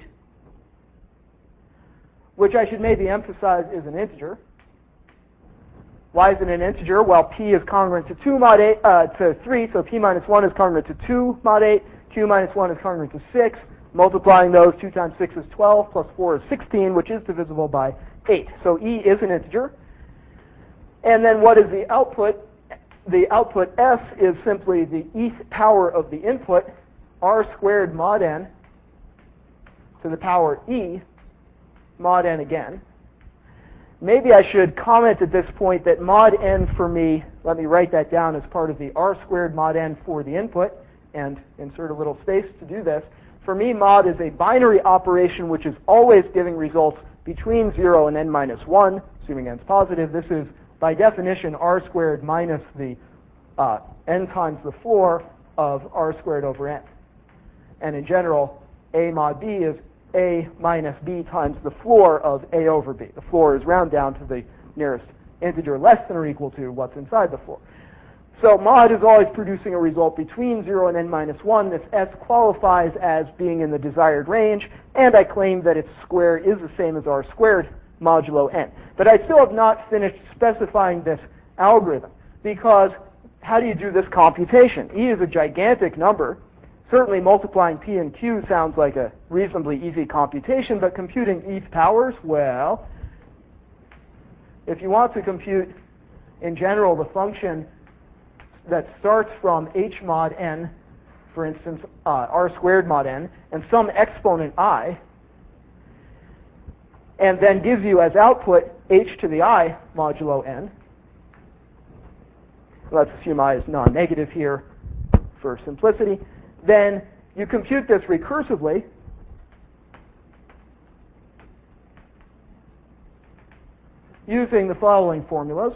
which I should maybe emphasize is an integer. Why is it an integer? Well, p is congruent to 2 mod 8, to 3, so p minus 1 is congruent to 2 mod 8, q minus 1 is congruent to 6. Multiplying those, 2 times 6 is 12, plus 4 is 16, which is divisible by 8. So e is an integer. And then what is the output? The output s is simply the eth power of the input, r squared mod n to the power e mod n again. Maybe I should comment at this point that mod n for me, let me write that down as part of the r squared mod n for the input, and insert a little space to do this. For me, mod is a binary operation which is always giving results between 0 and n minus 1, assuming n is positive. This is, by definition, r squared minus the n times the floor of r squared over n. And in general, a mod b is a minus b times the floor of a over b. The floor is round down to the nearest integer less than or equal to what's inside the floor. So mod is always producing a result between 0 and n minus 1. This s qualifies as being in the desired range, and I claim that its square is the same as r squared modulo n. But I still have not finished specifying this algorithm, because how do you do this computation? E is a gigantic number, certainly multiplying p and q sounds like a reasonably easy computation, but computing eth powers, well, if you want to compute, in general, the function that starts from h mod n, for instance, r squared mod n, and some exponent I, and then gives you as output h to the I modulo n. Let's assume I is non-negative here for simplicity. Then you compute this recursively using the following formulas.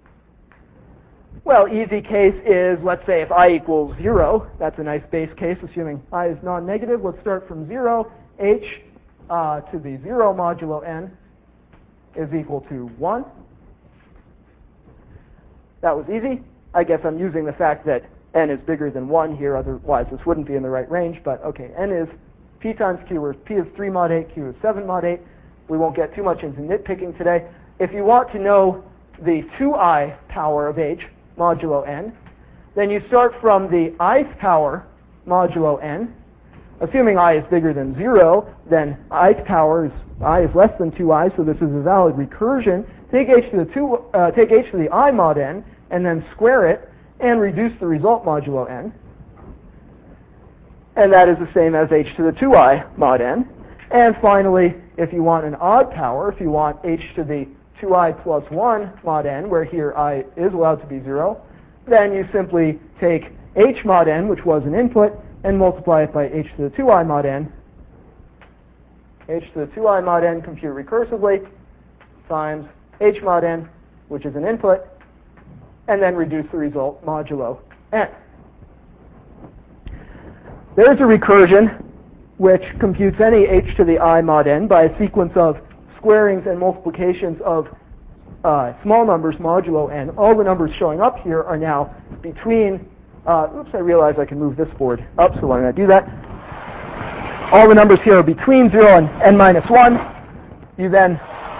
Well, easy case is, let's say if I equals 0, that's a nice base case, assuming I is non-negative. Let's start from 0. H to the 0 modulo n is equal to 1. That was easy. I guess I'm using the fact that n is bigger than 1 here, otherwise this wouldn't be in the right range, but okay, n is p times q, where p is 3 mod 8, q is 7 mod 8. We won't get too much into nitpicking today. If you want to know the 2i power of h modulo n, then you start from the ith power modulo n. Assuming I is bigger than 0, then ith power is I is less than 2i, so this is a valid recursion. Take h to the I mod n, and then square it, and reduce the result modulo n. And that is the same as h to the 2i mod n. And finally, if you want an odd power, if you want h to the 2i plus 1 mod n, where here I is allowed to be 0, then you simply take h mod n, which was an input, and multiply it by h to the 2i mod n. H to the 2i mod n compute recursively times h mod n, which is an input, and then reduce the result modulo n. There's a recursion which computes any h to the I mod n by a sequence of squarings and multiplications of small numbers modulo n. All the numbers showing up here are now between, oops, I realize I can move this board up, so I'm going to do that. All the numbers here are between 0 and n minus 1. You then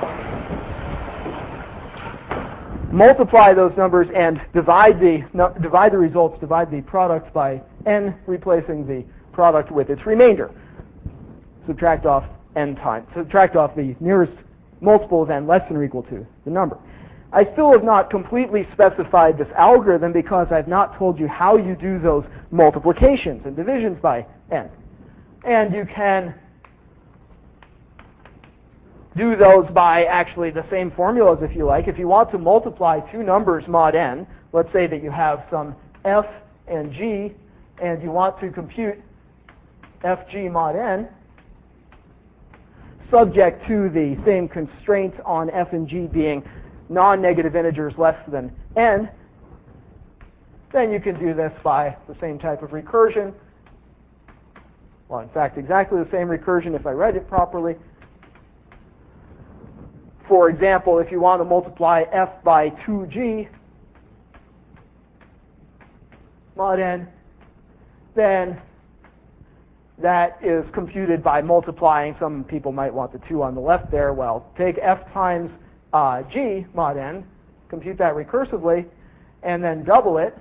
multiply those numbers and divide the results, divide the product by n, replacing the product with its remainder. Subtract off n times. Subtract off the nearest multiple of n less than or equal to the number. I still have not completely specified this algorithm because I've not told you how you do those multiplications and divisions by n. And you can do those by actually the same formulas if you like. If you want to multiply two numbers mod n, let's say that you have some f and g, and you want to compute fg mod n, subject to the same constraints on f and g being non-negative integers less than n, then you can do this by the same type of recursion. Well, in fact, exactly the same recursion if I read it properly. For example, if you want to multiply f by 2g mod n, then that is computed by multiplying. Some people might want the 2 on the left there. Well, take f times g mod n, compute that recursively, and then double it,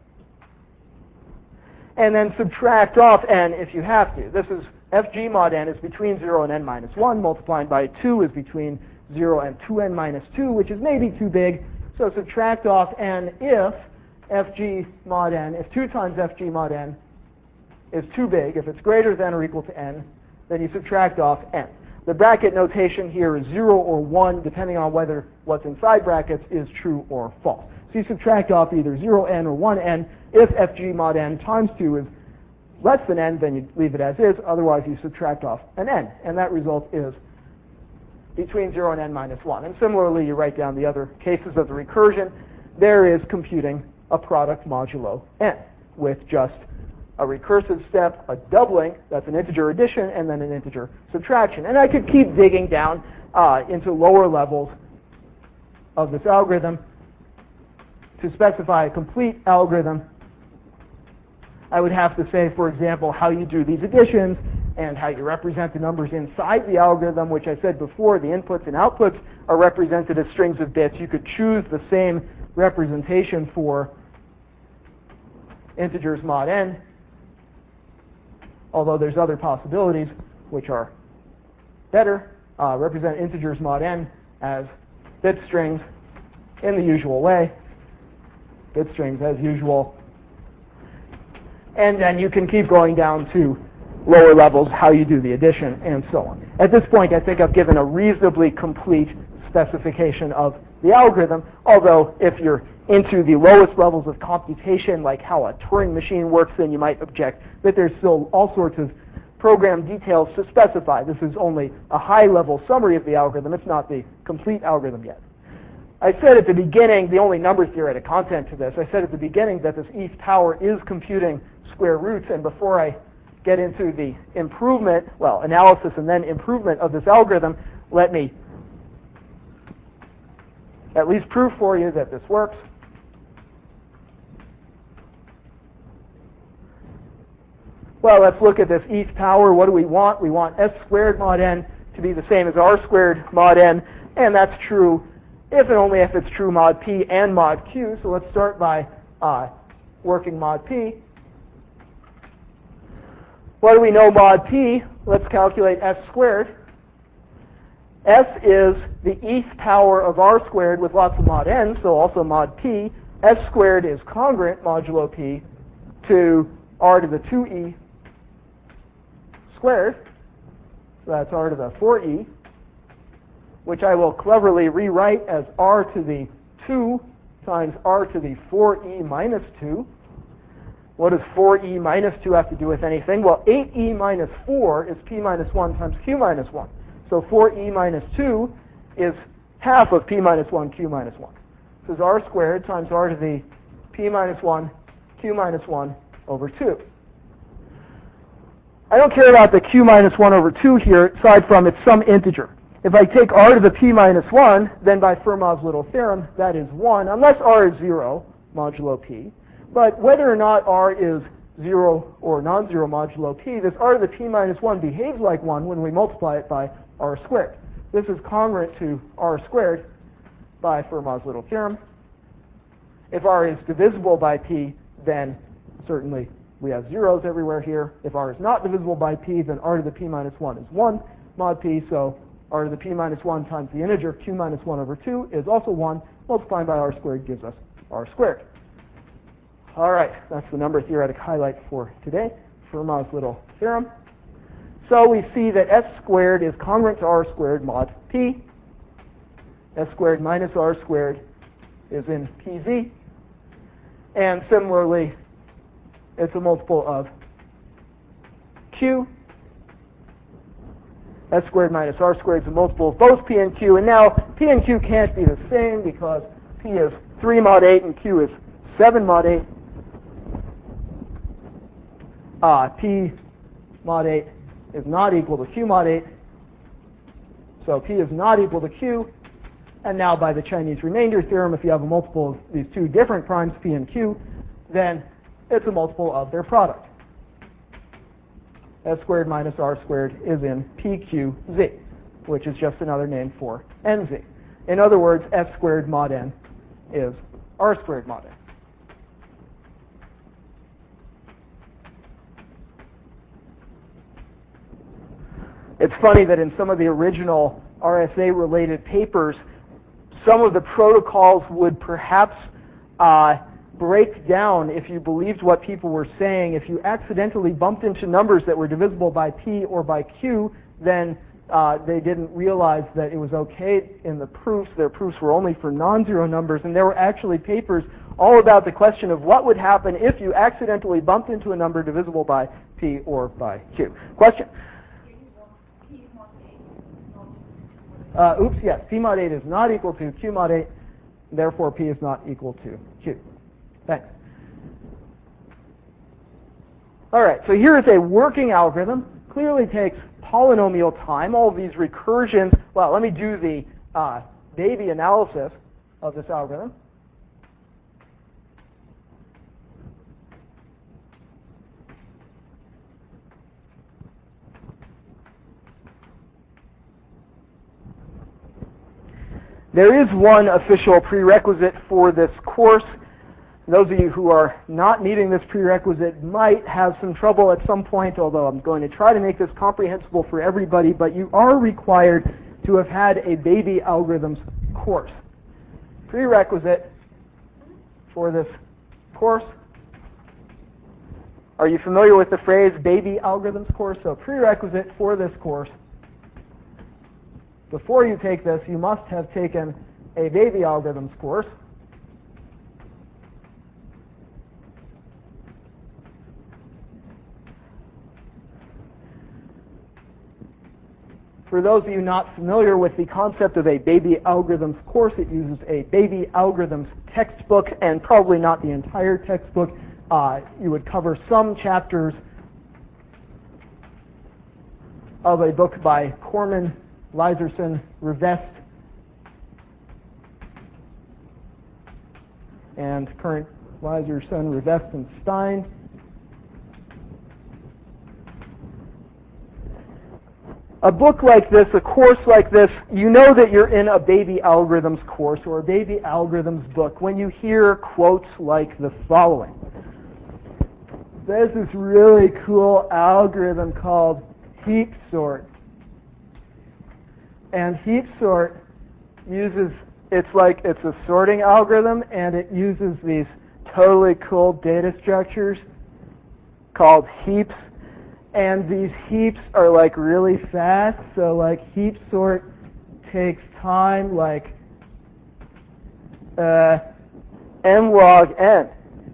and then subtract off n if you have to. This is fg mod n is between 0 and n minus 1. Multiplying by 2 is between 0 and 2n minus 2, which is maybe too big. So subtract off n if fg mod n, if 2 times fg mod n is too big. If it's greater than or equal to n, then you subtract off n. The bracket notation here is 0 or 1, depending on whether what's inside brackets is true or false. So you subtract off either 0n or 1n. If fg mod n times 2 is less than n, then you leave it as is. Otherwise, you subtract off an n. And that result is between 0 and n minus 1. And similarly, you write down the other cases of the recursion. There is computing a product modulo n with just a recursive step, a doubling, that's an integer addition, and then an integer subtraction. And I could keep digging down into lower levels of this algorithm to specify a complete algorithm. I would have to say, for example, how you do these additions and how you represent the numbers inside the algorithm, which I said before, the inputs and outputs are represented as strings of bits. You could choose the same representation for integers mod n. although there's other possibilities which are better. Represent integers mod n as bit strings in the usual way. Bit strings as usual. And then you can keep going down to lower levels, how you do the addition, and so on. At this point, I think I've given a reasonably complete specification of the algorithm, although if you're into the lowest levels of computation, like how a Turing machine works, then you might object that there's still all sorts of program details to specify. This is only a high-level summary of the algorithm. It's not the complete algorithm yet. I said at the beginning, the only number theoretic content to this, I said at the beginning that this ETH power is computing square roots, and before I get into the improvement, well, analysis and then improvement of this algorithm, let me at least prove for you that this works. Well, let's look at this ETH power. What do we want? We want s squared mod n to be the same as r squared mod n, and that's true if and only if it's true mod p and mod q. So let's start by working mod p. What do we know mod p? Let's calculate s squared. S is the ETH power of r squared with lots of mod n, so also mod p. S squared is congruent modulo p to r to the 2e squared. So that's r to the 4e, which I will cleverly rewrite as r to the 2 times r to the 4e minus 2. What does 4e minus 2 have to do with anything? Well, 8e minus 4 is p minus 1 times q minus 1. So 4e minus 2 is half of p minus 1, q minus 1. This is r squared times r to the p minus 1, q minus 1 over 2. I don't care about the q minus 1 over 2 here, aside from it's some integer. If I take r to the p minus 1, then by Fermat's little theorem, that is 1, unless r is 0 modulo p. But whether or not r is 0 or non-zero modulo p, this r to the p minus 1 behaves like 1 when we multiply it by r squared. This is congruent to r squared by Fermat's little theorem. If r is divisible by p, then certainly we have zeros everywhere here. If r is not divisible by p, then r to the p minus 1 is 1 mod p, so r to the p minus 1 times the integer q minus 1 over 2 is also 1. Multiplying by r squared gives us r squared. All right, that's the number theoretic highlight for today, Fermat's little theorem. So we see that s squared is congruent to r squared mod p. S squared minus r squared is in pz. And similarly, it's a multiple of q. S squared minus r squared is a multiple of both p and q. And now p and q can't be the same because p is 3 mod 8 and q is 7 mod 8. P mod 8 is not equal to q mod 8. So p is not equal to q. And now by the Chinese remainder theorem, if you have a multiple of these two different primes, p and q, then it's a multiple of their product. S squared minus r squared is in pqz, which is just another name for nz. In other words, s squared mod n is r squared mod n. It's funny that in some of the original RSA-related papers, some of the protocols would perhaps break down if you believed what people were saying. If you accidentally bumped into numbers that were divisible by p or by q, then they didn't realize that it was okay in the proofs. Their proofs were only for non-zero numbers, and there were actually papers all about the question of what would happen if you accidentally bumped into a number divisible by p or by q. Question? Oops, yes, p mod 8 is not equal to q mod 8, therefore p is not equal to q. Thanks. All right, so here is a working algorithm. Clearly takes polynomial time. All of these recursions, well, let me do the baby analysis of this algorithm. There is one official prerequisite for this course. Those of you who are not meeting this prerequisite might have some trouble at some point, although I'm going to try to make this comprehensible for everybody, but you are required to have had a baby algorithms course. Prerequisite for this course. Are you familiar with the phrase baby algorithms course? So prerequisite for this course, before you take this, you must have taken a baby algorithms course. For those of you not familiar with the concept of a baby algorithms course, it uses a baby algorithms textbook, and probably not the entire textbook. You would cover some chapters of a book by Corman, Liserson, Rivest, and current Liserson, Rivest, and Stein. A book like this, a course like this, you know that you're in a baby algorithms course or a baby algorithms book when you hear quotes like the following. There's this really cool algorithm called heap sort. And heap sort uses, it's a sorting algorithm, and it uses these totally cool data structures called heaps. And these heaps are like really fast, so like heap sort takes time like m log n.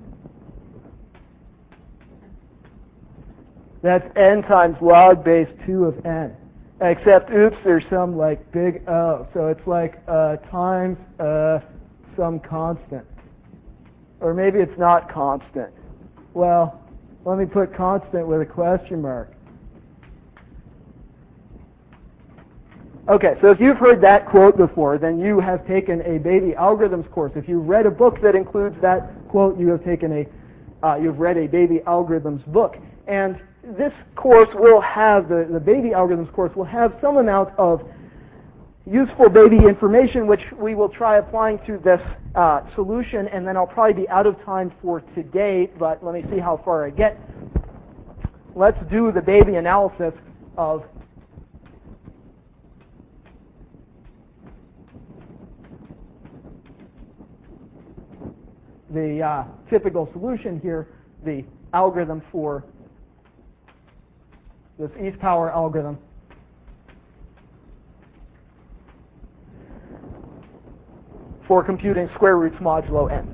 That's n times log base 2 of n. Except, oops, there's some like big O. So it's like times some constant. Or maybe it's not constant. Well, let me put constant with a question mark. Okay, so if you've heard that quote before, then you have taken a baby algorithms course. If you've read a book that includes that quote, you have taken you've read a baby algorithms book. And this course will have, the baby algorithms course will have some amount of useful baby information, which we will try applying to this solution, and then I'll probably be out of time for today, but let me see how far I get. Let's do the baby analysis of the typical solution here, the algorithm for this East Power algorithm. For computing square roots modulo n.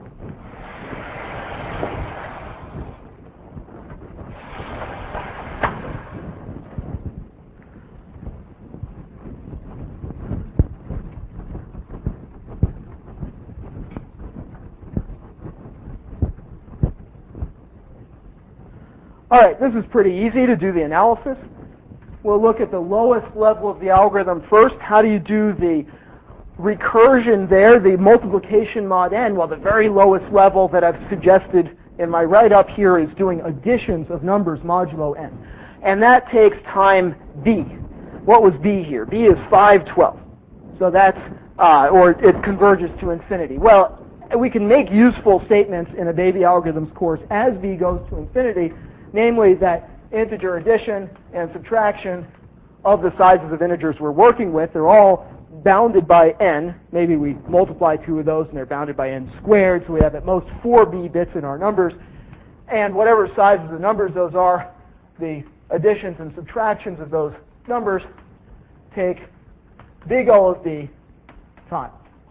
All right, this is pretty easy to do the analysis. We'll look at the lowest level of the algorithm first. How do you do the recursion there, the multiplication mod n? Well, the very lowest level that I've suggested in my write-up here is doing additions of numbers modulo n. And that takes time b. What was b here? b is 512. So that's, or it converges to infinity. Well, we can make useful statements in a baby algorithms course as b goes to infinity, namely that integer addition and subtraction of the sizes of integers we're working with, they're all bounded by n. Maybe we multiply two of those and they're bounded by n squared, so we have at most 4b bits in our numbers. And whatever sizes of numbers those are, the additions and subtractions of those numbers take big O of b time.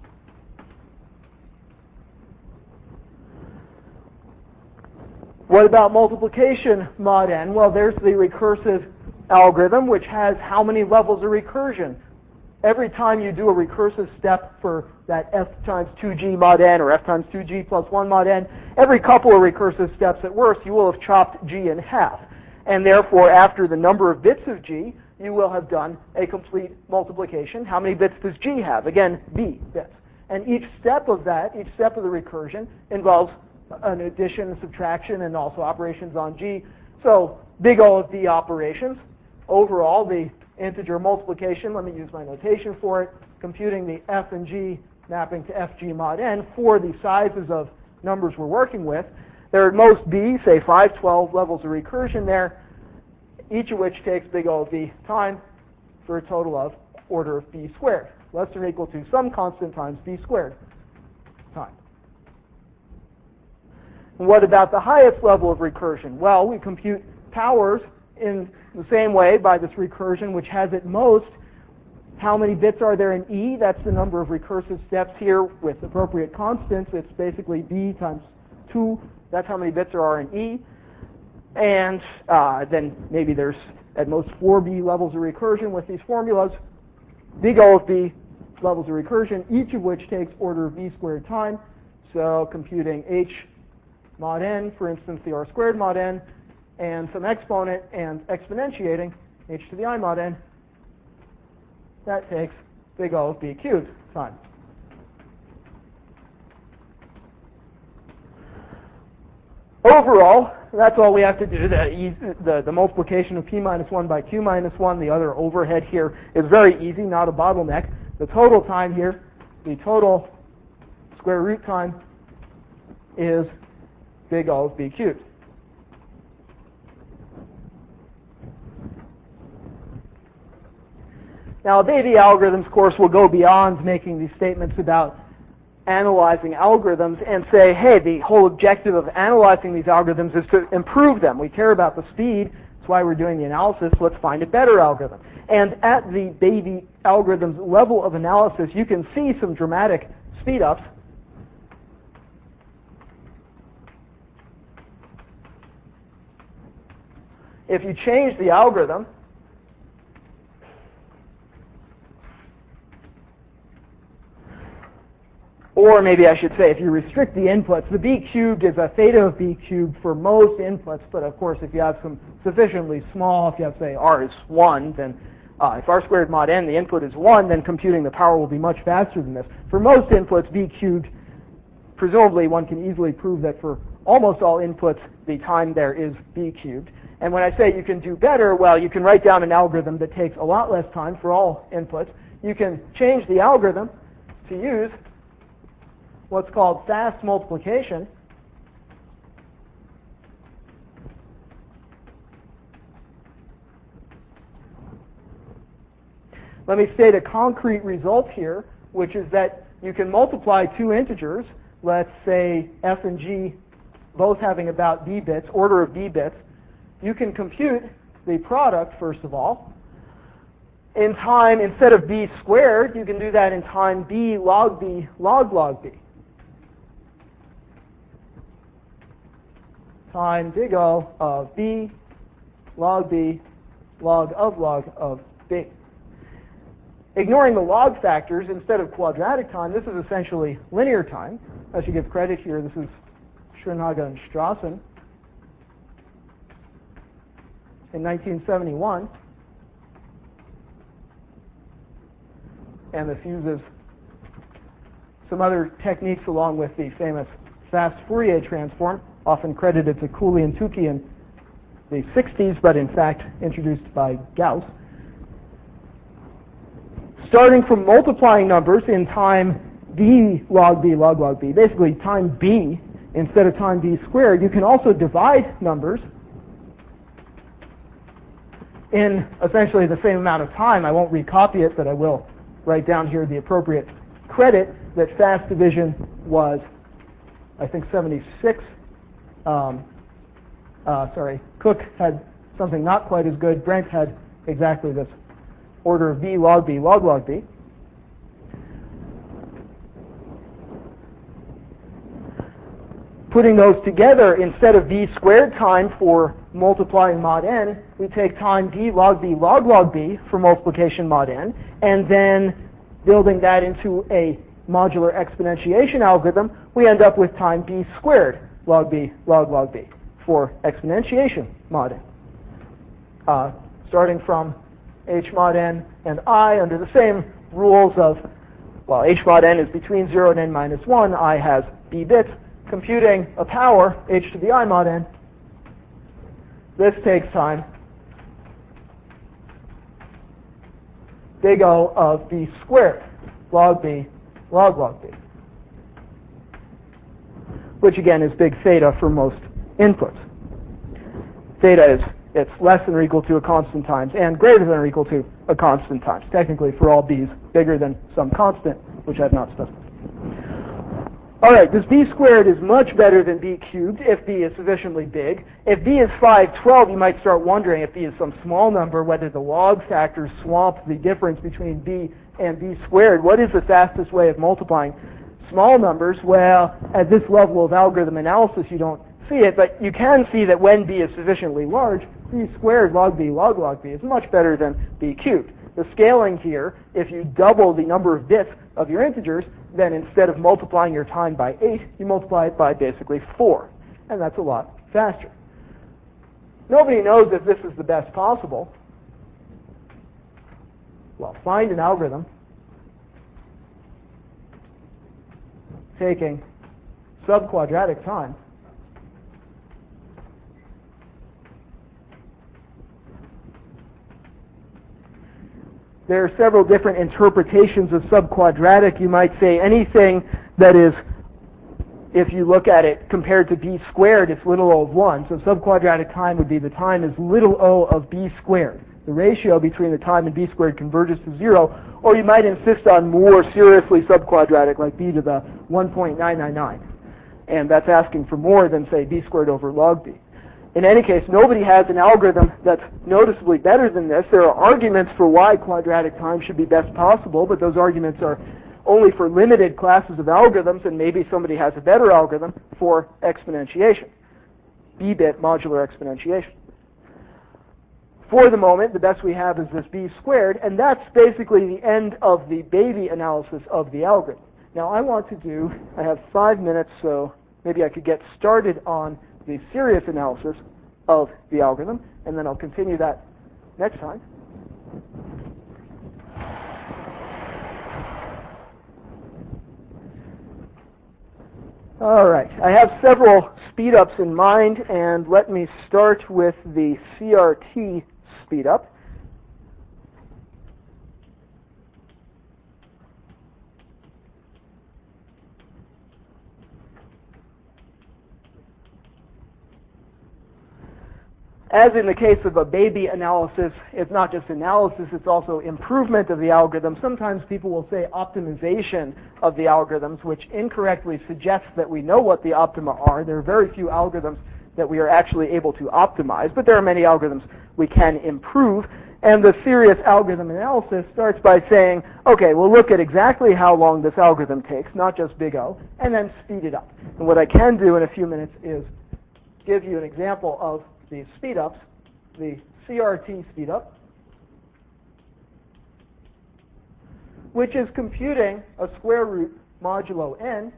What about multiplication mod n? Well, there's the recursive algorithm, which has how many levels of recursion? Every time you do a recursive step for that f times 2g mod n or f times 2g plus 1 mod n, every couple of recursive steps at worst, you will have chopped g in half. And therefore, after the number of bits of g, you will have done a complete multiplication. How many bits does g have? Again, b bits. And each step of that, each step of the recursion, involves an addition, subtraction, and also operations on g. So big O of b operations. Overall, the integer multiplication, let me use my notation for it, computing the f and g mapping to fg mod n for the sizes of numbers we're working with. There are at most b, say 512 levels of recursion there, each of which takes big O of b time for a total of order of b squared, less than or equal to some constant times b squared time. And what about the highest level of recursion? Well, we compute powers in the same way by this recursion, which has at most how many bits are there in E. That's the number of recursive steps here with appropriate constants. It's basically b times 2. That's how many bits there are in E. And then maybe there's at most 4b levels of recursion with these formulas. Big O of b levels of recursion, each of which takes order of b squared time. So computing h mod n, for instance, the r squared mod n, and some exponent and exponentiating h to the I mod n, that takes big O of b cubed time. Overall, that's all we have to do. The multiplication of p minus 1 by q minus 1, the other overhead here, is very easy, not a bottleneck. The total time here, the total square root time, is big O of b cubed. Now, a baby algorithms course will go beyond making these statements about analyzing algorithms and say, hey, the whole objective of analyzing these algorithms is to improve them. We care about the speed. That's why we're doing the analysis. Let's find a better algorithm. And at the baby algorithms level of analysis, you can see some dramatic speed-ups. If you change the algorithm, or maybe I should say, if you restrict the inputs, the b cubed is a theta of b cubed for most inputs, but of course if you have some sufficiently small, if you have, say, r is 1, then if r squared mod n, the input is 1, then computing the power will be much faster than this. For most inputs, b cubed, presumably one can easily prove that for almost all inputs, the time there is b cubed. And when I say you can do better, well, you can write down an algorithm that takes a lot less time for all inputs. You can change the algorithm to use what's called fast multiplication. Let me state a concrete result here, which is that you can multiply two integers, let's say f and g, both having about b bits, order of b bits. You can compute the product, first of all. In time, instead of b squared, you can do that in time b log log b. Time big O of b log of b. Ignoring the log factors, instead of quadratic time, this is essentially linear time. I should give credit here. This is Schönhager and Strassen in 1971. And this uses some other techniques along with the famous fast Fourier transform, often credited to Cooley and Tukey in the 60s, but in fact introduced by Gauss. Starting from multiplying numbers in time b log b, basically time b instead of time b squared, you can also divide numbers in essentially the same amount of time. I won't recopy it, but I will write down here the appropriate credit that fast division was, I think, 76. Cook had something not quite as good. Brent had exactly this order of b log b. Putting those together, instead of b squared time for multiplying mod n, we take time d log b for multiplication mod n, and then building that into a modular exponentiation algorithm, we end up with time b squared log b for exponentiation mod n. Starting from h mod n and I under the same rules of, well, h mod n is between 0 and n minus 1, I has b bits, computing a power, h to the I mod n. This takes time big O of b squared log b. which again is big theta for most inputs. Theta is it's less than or equal to a constant times and greater than or equal to a constant times. Technically, for all b's, bigger than some constant, which I've not specified. All right, this b squared is much better than b cubed if b is sufficiently big. If b is 512, you might start wondering if b is some small number, whether the log factor swamps the difference between b and b squared. What is the fastest way of multiplying small numbers? Well, at this level of algorithm analysis, you don't see it, but you can see that when b is sufficiently large, b squared log b log b is much better than b cubed. The scaling here, if you double the number of bits of your integers, then instead of multiplying your time by 8, you multiply it by basically 4. And that's a lot faster. Nobody knows if this is the best possible. Well, find an algorithm taking subquadratic time There are several different interpretations of subquadratic. You might say anything that is, if you look at it compared to b squared, it's little o of 1. So subquadratic time would be the time is little o of b squared. The ratio between the time and b squared converges to 0. Or you might insist on more seriously subquadratic, like b to the 1.999. And that's asking for more than, say, b squared over log b. In any case, nobody has an algorithm that's noticeably better than this. There are arguments for why quadratic time should be best possible, but those arguments are only for limited classes of algorithms, and maybe somebody has a better algorithm for exponentiation, b-bit modular exponentiation. For the moment, the best we have is this b squared, and that's basically the end of the baby analysis of the algorithm. Now I have 5 minutes, so maybe I could get started on the serious analysis of the algorithm, and then I'll continue that next time. All right, I have several speedups in mind, and let me start with the CRT speedup. As in the case of a baby analysis, it's not just analysis, it's also improvement of the algorithm. Sometimes people will say optimization of the algorithms, which incorrectly suggests that we know what the optima are. There are very few algorithms that we are actually able to optimize, but there are many algorithms we can improve. And the serious algorithm analysis starts by saying, okay, we'll look at exactly how long this algorithm takes, not just big O, and then speed it up. And what I can do in a few minutes is give you an example of the speedups, the CRT speedup, which is computing a square root modulo n,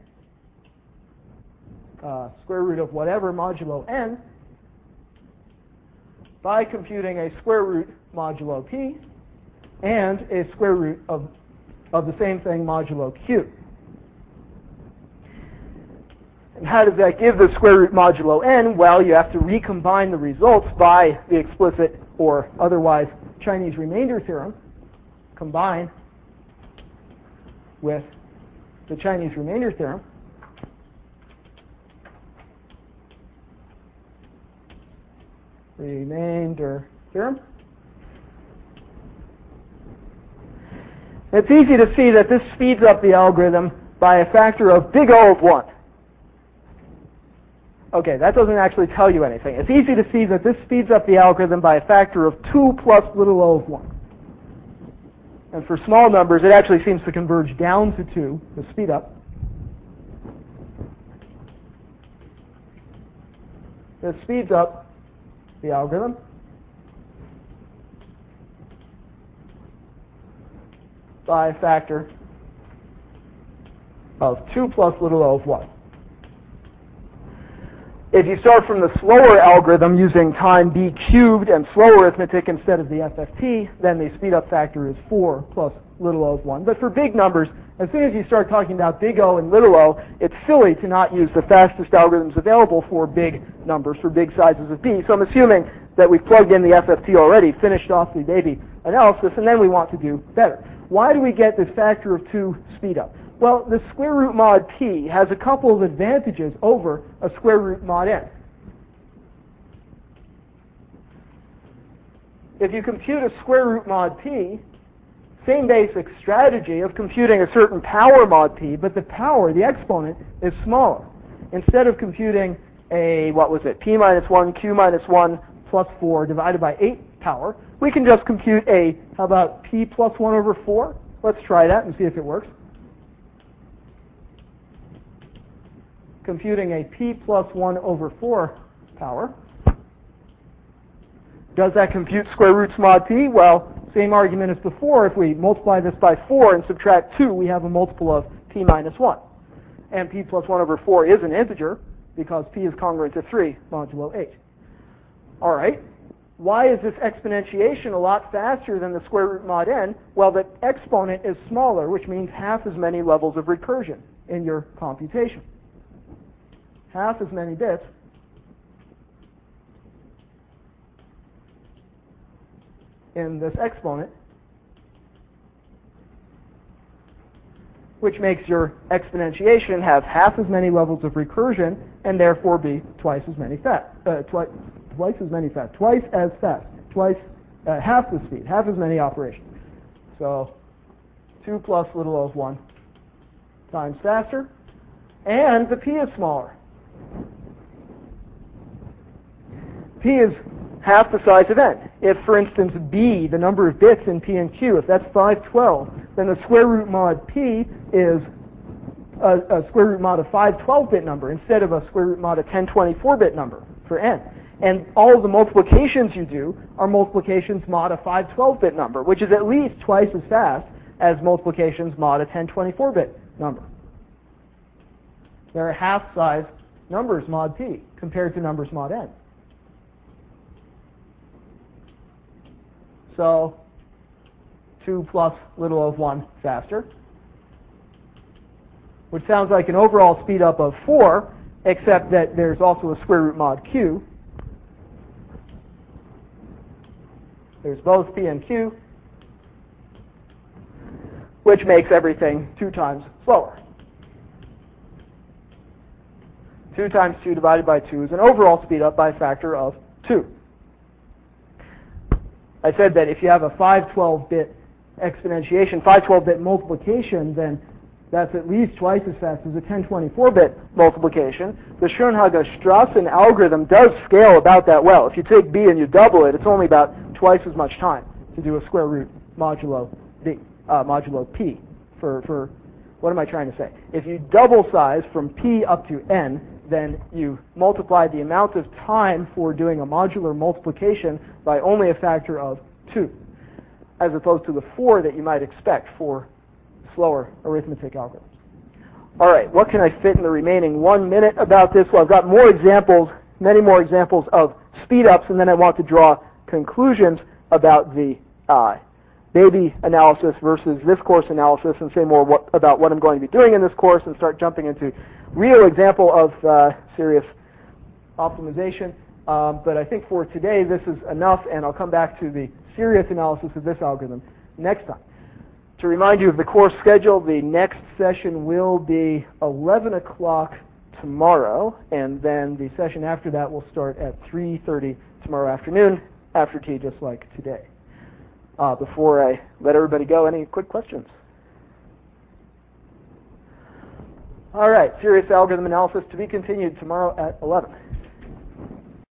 square root of whatever modulo n, by computing a square root modulo p and a square root of the same thing modulo q. And how does that give the square root modulo n? Well, you have to recombine the results by the explicit or otherwise Chinese remainder theorem, combine with the Chinese remainder theorem. Remainder theorem. It's easy to see that this speeds up the algorithm by a factor of big O of 1. Okay, that doesn't actually tell you anything. It's easy to see that this speeds up the algorithm by a factor of 2 plus little o of 1. And for small numbers, it actually seems to converge down to 2, the speed up. This speeds up the algorithm by a factor of 2 plus little o of 1. If you start from the slower algorithm using time b cubed and slow arithmetic instead of the FFT, then the speed-up factor is 4 plus little o of 1. But for big numbers, as soon as you start talking about big O and little o, it's silly to not use the fastest algorithms available for big numbers, for big sizes of b. So I'm assuming that we've plugged in the FFT already, finished off the baby analysis, and then we want to do better. Why do we get this factor of 2 speed-up? Well, the square root mod p has a couple of advantages over a square root mod n. If you compute a square root mod p, same basic strategy of computing a certain power mod p, but the power, the exponent, is smaller. Instead of computing a, p minus 1, q minus 1 plus 4 divided by 8 power, we can just compute a, how about p plus 1 over 4? Let's try that and see if it works. Computing a p plus 1 over 4 power. Does that compute square roots mod p? Well, same argument as before. If we multiply this by 4 and subtract 2, we have a multiple of p minus 1. And p plus 1 over 4 is an integer because p is congruent to 3 modulo 8. All right. Why is this exponentiation a lot faster than the square root mod n? Well, the exponent is smaller, which means half as many levels of recursion in your computation. Half as many bits in this exponent, which makes your exponentiation have half as many levels of recursion and therefore be twice as fast, half the speed, half as many operations. So 2 plus little o of 1 times faster, and the p is smaller. P is half the size of n. If, for instance, b, the number of bits in p and q, if that's 512, then the square root mod p is a square root mod of 512-bit number instead of a square root mod of 1024-bit number for n. And all of the multiplications you do are multiplications mod a 512-bit number, which is at least twice as fast as multiplications mod a 1024-bit number. There are half-size numbers mod p compared to numbers mod n. So 2 plus little o of 1 faster, which sounds like an overall speed up of 4, except that there's also a square root mod q. There's both p and q, which makes everything 2 times slower. 2 times 2 divided by 2 is an overall speed up by a factor of 2. I said that if you have a 512-bit exponentiation, 512-bit multiplication, then that's at least twice as fast as a 1024-bit multiplication. The Schoenhager-Strassen algorithm does scale about that well. If you take b and you double it, it's only about twice as much time to do a square root modulo p. For what am I trying to say? If you double size from p up to n, then you multiply the amount of time for doing a modular multiplication by only a factor of 2, as opposed to the 4 that you might expect for slower arithmetic algorithms. All right, what can I fit in the remaining 1 minute about this? Well, I've got more examples, many more examples of speed-ups, and then I want to draw conclusions about the baby analysis versus this course analysis, and say more about what I'm going to be doing in this course, and start jumping into real example of serious optimization. But I think for today this is enough, and I'll come back to the serious analysis of this algorithm next time. To remind you of the course schedule, the next session will be 11 o'clock tomorrow, and then the session after that will start at 3:30 tomorrow afternoon, after tea, just like today. Before I let everybody go, any quick questions? All right, serious algorithm analysis to be continued tomorrow at 11.